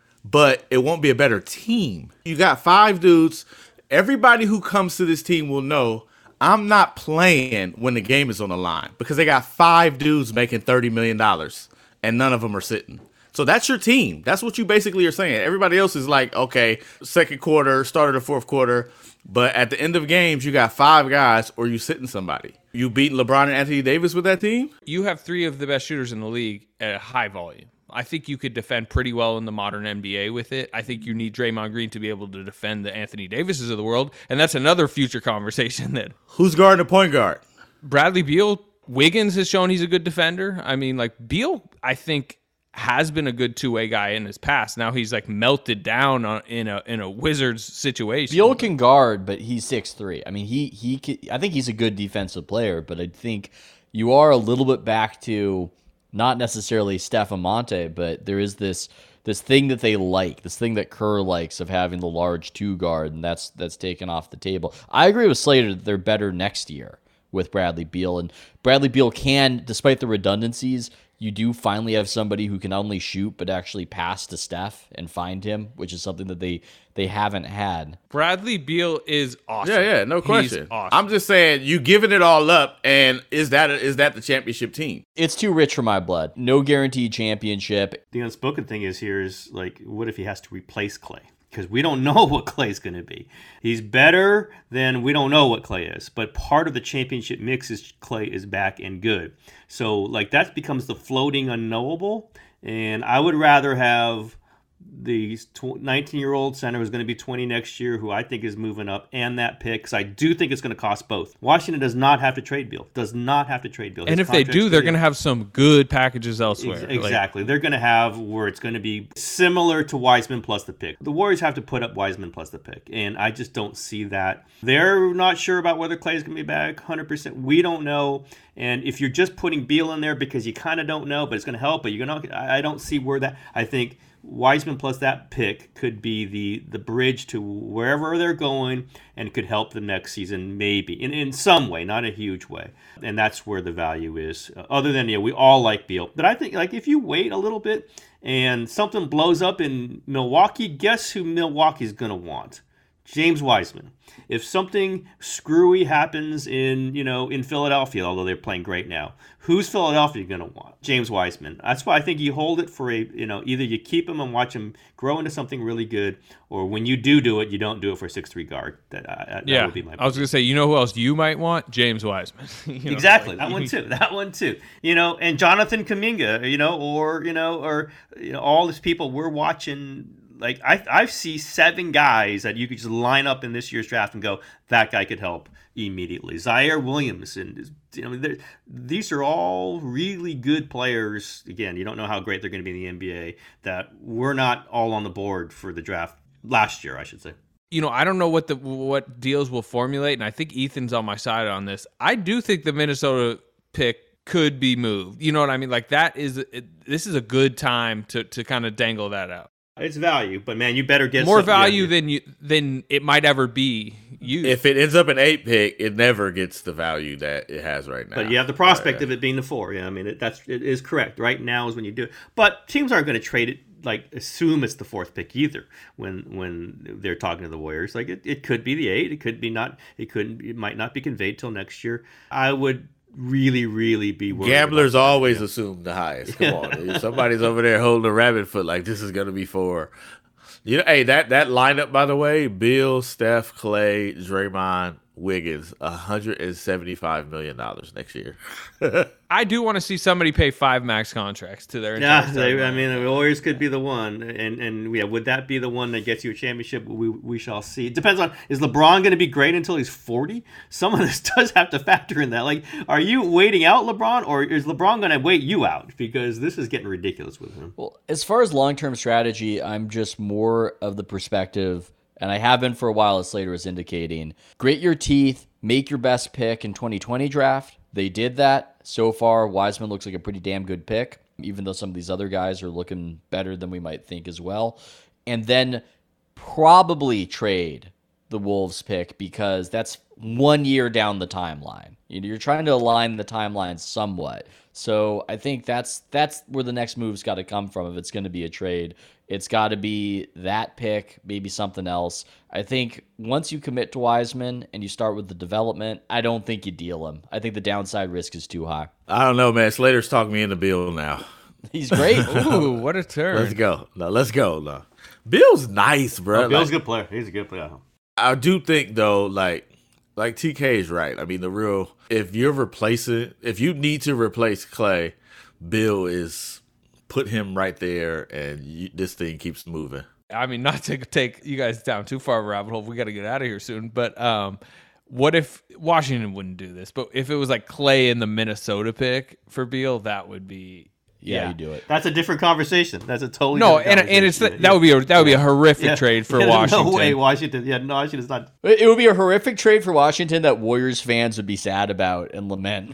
but it won't be a better team. You got five dudes. Everybody who comes to this team will know I'm not playing when the game is on the line because they got five dudes making thirty million dollars. and none of them are sitting. So that's your team. That's what you basically are saying. Everybody else is like, okay, second quarter, start of the fourth quarter. But at the end of games, you got five guys or you sitting somebody. You beating LeBron and Anthony Davis with that team? You have three of the best shooters in the league at a high volume. I think you could defend pretty well in the modern N B A with it. I think you need Draymond Green to be able to defend the Anthony Davises of the world. And that's another future conversation then. Who's guarding the point guard? Bradley Beal. Wiggins has shown he's a good defender. I mean, like, Beal, I think, has been a good two-way guy in his past. Now he's like melted down on, in a in a Wizards situation. Beal can guard, but he's six three. I mean, he he can, I think he's a good defensive player, but I think you are a little bit back to not necessarily Steph and Monte, but there is this this thing that they like, this thing that Kerr likes of having the large two guard, and that's that's taken off the table. I agree with Slater that they're better next year with Bradley Beal, and Bradley Beal can, despite the redundancies, you do finally have somebody who can not only shoot but actually pass to Steph and find him, which is something that they they haven't had. Bradley Beal is awesome. Yeah, yeah, no question. He's awesome. I'm just saying, you giving it all up, and is that is that the championship team? It's too rich for my blood. No guaranteed championship. The unspoken thing is here is, like, what if he has to replace Clay? Because we don't know what Clay's going to be. He's better than we don't know what Clay is. But part of the championship mix is Clay is back and good. So, like, that becomes the floating unknowable. And I would rather have the nineteen-year-old center who's going to be twenty next year, who I think is moving up, and that pick, because I do think it's going to cost both. Washington does not have to trade Beal. Does not have to trade Beal. And if they do, they're going to have some good packages elsewhere. Ex- exactly. Like, they're going to have where it's going to be similar to Wiseman plus the pick. The Warriors have to put up Wiseman plus the pick, and I just don't see that. They're not sure about whether Clay's going to be back one hundred percent. We don't know. And if you're just putting Beal in there because you kind of don't know, but it's going to help, but you're going to, I don't see where that, I think Wiseman plus that pick could be the the bridge to wherever they're going and could help them next season, maybe in, in some way, not a huge way. And that's where the value is. Uh, other than, you know, we all like Beal, but I think, like, if you wait a little bit and something blows up in Milwaukee, guess who Milwaukee's going to want? James Wiseman. If something screwy happens in, you know, in Philadelphia, although they're playing great now, who's Philadelphia going to want? James Wiseman. That's why I think you hold it for a, you know, either you keep him and watch him grow into something really good, or when you do do it, you don't do it for a six three guard. That, uh, that yeah, would be my I was going to say, you know who else you might want? James Wiseman. you know, exactly. like, that one too. That one too. You know, and Jonathan Kuminga, you know, or, you know, or, you know, all these people we're watching. Like, I I see seven guys that you could just line up in this year's draft and go, that guy could help immediately. Zaire Williamson, you know, these are all really good players. Again, you don't know how great they're going to be in the N B A, that were not all on the board for the draft last year, I should say. You know, I don't know what the what deals will formulate, and I think Ethan's on my side on this. I do think the Minnesota pick could be moved. You know what I mean? Like, that is, it, this is a good time to to kind of dangle that out. It's value, but man, you better get more value than you than it might ever be. You, if it ends up an eight pick, it never gets the value that it has right now. But you have the prospect right, of it being the four. Yeah, I mean it, that's it is correct. Right now is when you do it. But teams aren't going to trade it, like, assume it's the fourth pick either. When when they're talking to the Warriors, like, it, it could be the eight. It could be not. It couldn't. It might not be conveyed till next year. I would really, really be worried. Gamblers about always yeah. assume the highest. Come on, somebody's over there holding a rabbit foot like this is going to be four. You know, hey, that that lineup, by the way, Bill, Steph, Clay, Draymond, Wiggins, one hundred seventy-five million dollars next year. I do want to see somebody pay five max contracts to their yeah. entire They, I mean, the Warriors could be the one, and and yeah, would that be the one that gets you a championship? We we shall see. It depends on, is LeBron going to be great until he's forty? Some of this does have to factor in that. Like, are you waiting out LeBron, or is LeBron going to wait you out? Because this is getting ridiculous with him. Well, as far as long term strategy, I'm just more of the perspective, and I have been for a while, as Slater was indicating, grit your teeth, make your best pick in twenty twenty draft. They did that. So far, Wiseman looks like a pretty damn good pick, even though some of these other guys are looking better than we might think as well. And then probably trade the Wolves pick, because that's one year down the timeline. You're trying to align the timeline somewhat. So I think that's that's where the next move's got to come from. If it's going to be a trade, it's got to be that pick, maybe something else. I think once you commit to Wiseman and you start with the development, I don't think you deal him. I think the downside risk is too high. I don't know, man. Slater's talking me into Beal now. He's great. Ooh, what a turn. Let's go. No, let's go. No. Bill's nice, bro. Oh, Bill's like, a good player. He's a good player. I do think though, like, like T K is right. I mean, the real if you're replacing, if you need to replace Clay, Bill is put him right there, and you, this thing keeps moving. I mean, not to take you guys down too far of a rabbit hole. We got to get out of here soon. But um, what if Washington wouldn't do this? But if it was like Clay in the Minnesota pick for Beal, that would be yeah, yeah. you do it. That's a different conversation. That's a totally no, different and and it's conversation. that would be a that would be a horrific Yeah. trade for Yeah, Washington. No way, Washington. Yeah, no, Washington's not. It would be a horrific trade for Washington that Warriors fans would be sad about and lament.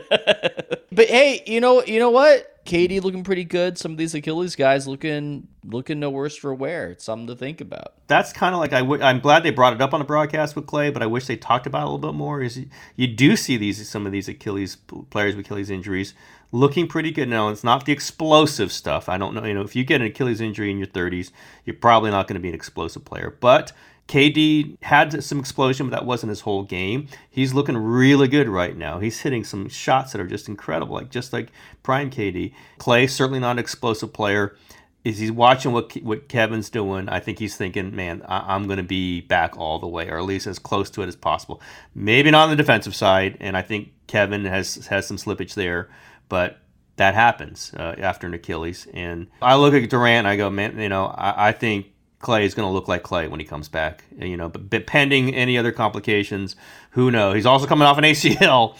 But hey, you know, you know what? K D looking pretty good. Some of these Achilles guys looking looking no worse for wear. It's something to think about. That's kind of like I w- I'm glad they brought it up on the broadcast with Clay, but I wish they talked about it a little bit more. Is you do see these some of these Achilles players with Achilles injuries looking pretty good now. It's not the explosive stuff. I don't know. You know, if you get an Achilles injury in your thirties, you're probably not going to be an explosive player. But K D had some explosion, but that wasn't his whole game. He's looking really good right now. He's hitting some shots that are just incredible, like just like prime K D. Clay, certainly not an explosive player. Is he's watching what what Kevin's doing? I think he's thinking, man, I, I'm going to be back all the way, or at least as close to it as possible. Maybe not on the defensive side, and I think Kevin has has some slippage there, but that happens uh, after an Achilles. And I look at Durant, and I go, man, you know, I, I think Clay is going to look like Clay when he comes back, you know, but, but pending any other complications, who knows? He's also coming off an A C L,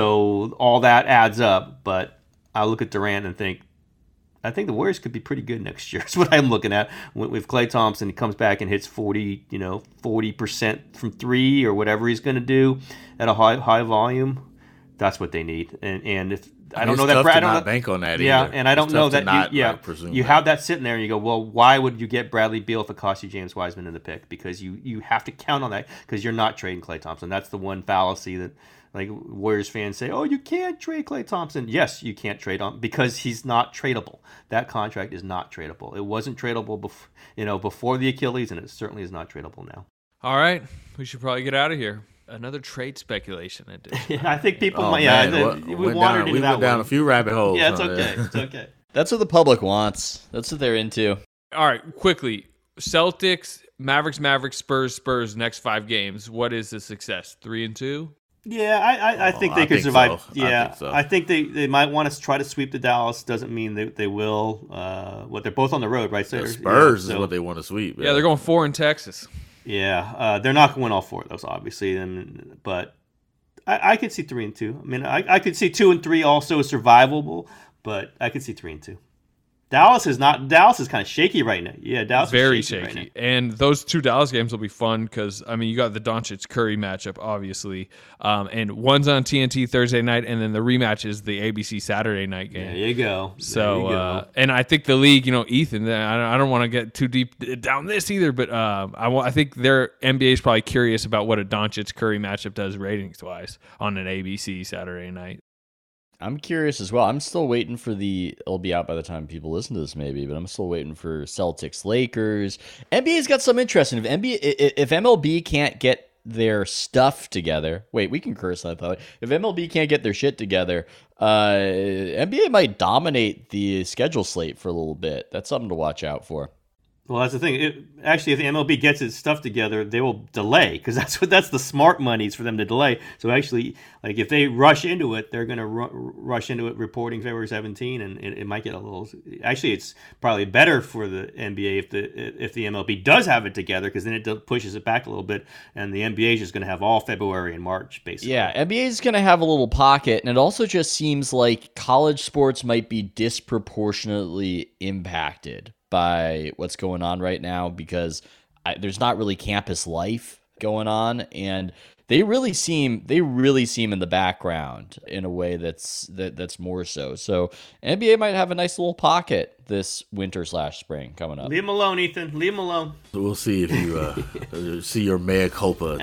so all that adds up. But I look at Durant and think, I think the Warriors could be pretty good next year. That's what I'm looking at. With Klay Thompson, he comes back and hits forty, you know, forty percent from three or whatever he's going to do at a high high volume. That's what they need. And and if I don't it's know that tough Brad, to I don't not know, bank on that yeah, either. and I don't It's know tough to that not, you, yeah, like, presume you that. have that sitting there and you go, well, why would you get Bradley Beal if it cost you James Wiseman in the pick? Because you you have to count on that because you're not trading Klay Thompson. That's the one fallacy that like Warriors fans say, oh, you can't trade Klay Thompson. Yes, you can't trade him because he's not tradable. That contract is not tradable. It wasn't tradable before, you know, before the Achilles, and it certainly is not tradable now. All right, we should probably get out of here. Another trade speculation. I, yeah, I think people Oh, might. Yeah, man, the, what- we went wandered down- into we that went down one. a few rabbit holes, Yeah, it's huh? okay. Yeah. It's okay. That's what the public wants. That's what they're into. All right, quickly. Celtics, Mavericks, Mavericks, Spurs, Spurs. Next five games. What is the success? Three and two. Yeah, I, I, I think Oh, they I could think survive. so. I Yeah, think so. I think they, they might want to try to sweep the Dallas. Doesn't mean they, they will. Uh, what they're both on the road, right? So, The Spurs yeah, is so- what they want to sweep. Yeah, they're going four in Texas. Yeah, uh, they're not going to win all four of those, obviously. And but I, I could see three and two. I mean, I, I could see two and three also is survivable, but I could see three and two. Dallas is not. Dallas is kind of shaky right now. Yeah, Dallas Very is shaky. shaky. Right now. And those two Dallas games will be fun because, I mean, you got the Doncic Curry matchup, obviously. Um, and one's on T N T Thursday night, and then the rematch is the A B C Saturday night game. There you go. So, There you go. Uh, and I think the league, you know, Ethan, I don't, I don't want to get too deep down this either, but um, I, wa- I think their N B A is probably curious about what a Doncic Curry matchup does ratings wise on an A B C Saturday night. I'm curious as well. I'm still waiting for the. It'll be out by the time people listen to this, maybe. But I'm still waiting for Celtics, Lakers. N B A's got some interesting. If N B A, if M L B can't get their stuff together, wait, we can curse that thought. If M L B can't get their shit together, uh, N B A might dominate the schedule slate for a little bit. That's something to watch out for. Well, that's the thing. It, actually, if the M L B gets its stuff together, they will delay because that's what that's the smart money is for them to delay. So actually, like if they rush into it, they're going to ru- rush into it reporting February seventeenth, and it, it might get a little. Actually, it's probably better for the N B A if the if the M L B does have it together because then it do- pushes it back a little bit, and the N B A is just going to have all February and March basically. Yeah, N B A is going to have a little pocket, and it also just seems like college sports might be disproportionately impacted by what's going on right now because I, there's not really campus life going on, and they really seem they really seem in the background in a way that's that that's more so. So N B A might have a nice little pocket this winter slash spring coming up. Leave him alone, Ethan. Leave him alone. So we'll see if you uh, see your mea culpa.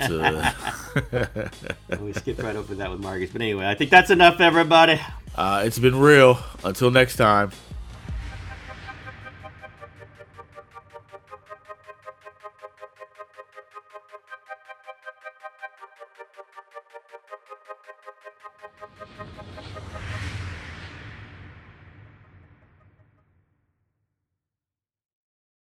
To we skipped right over that with Marcus, but anyway, I think that's enough, everybody. uh, it's been real. Until next time.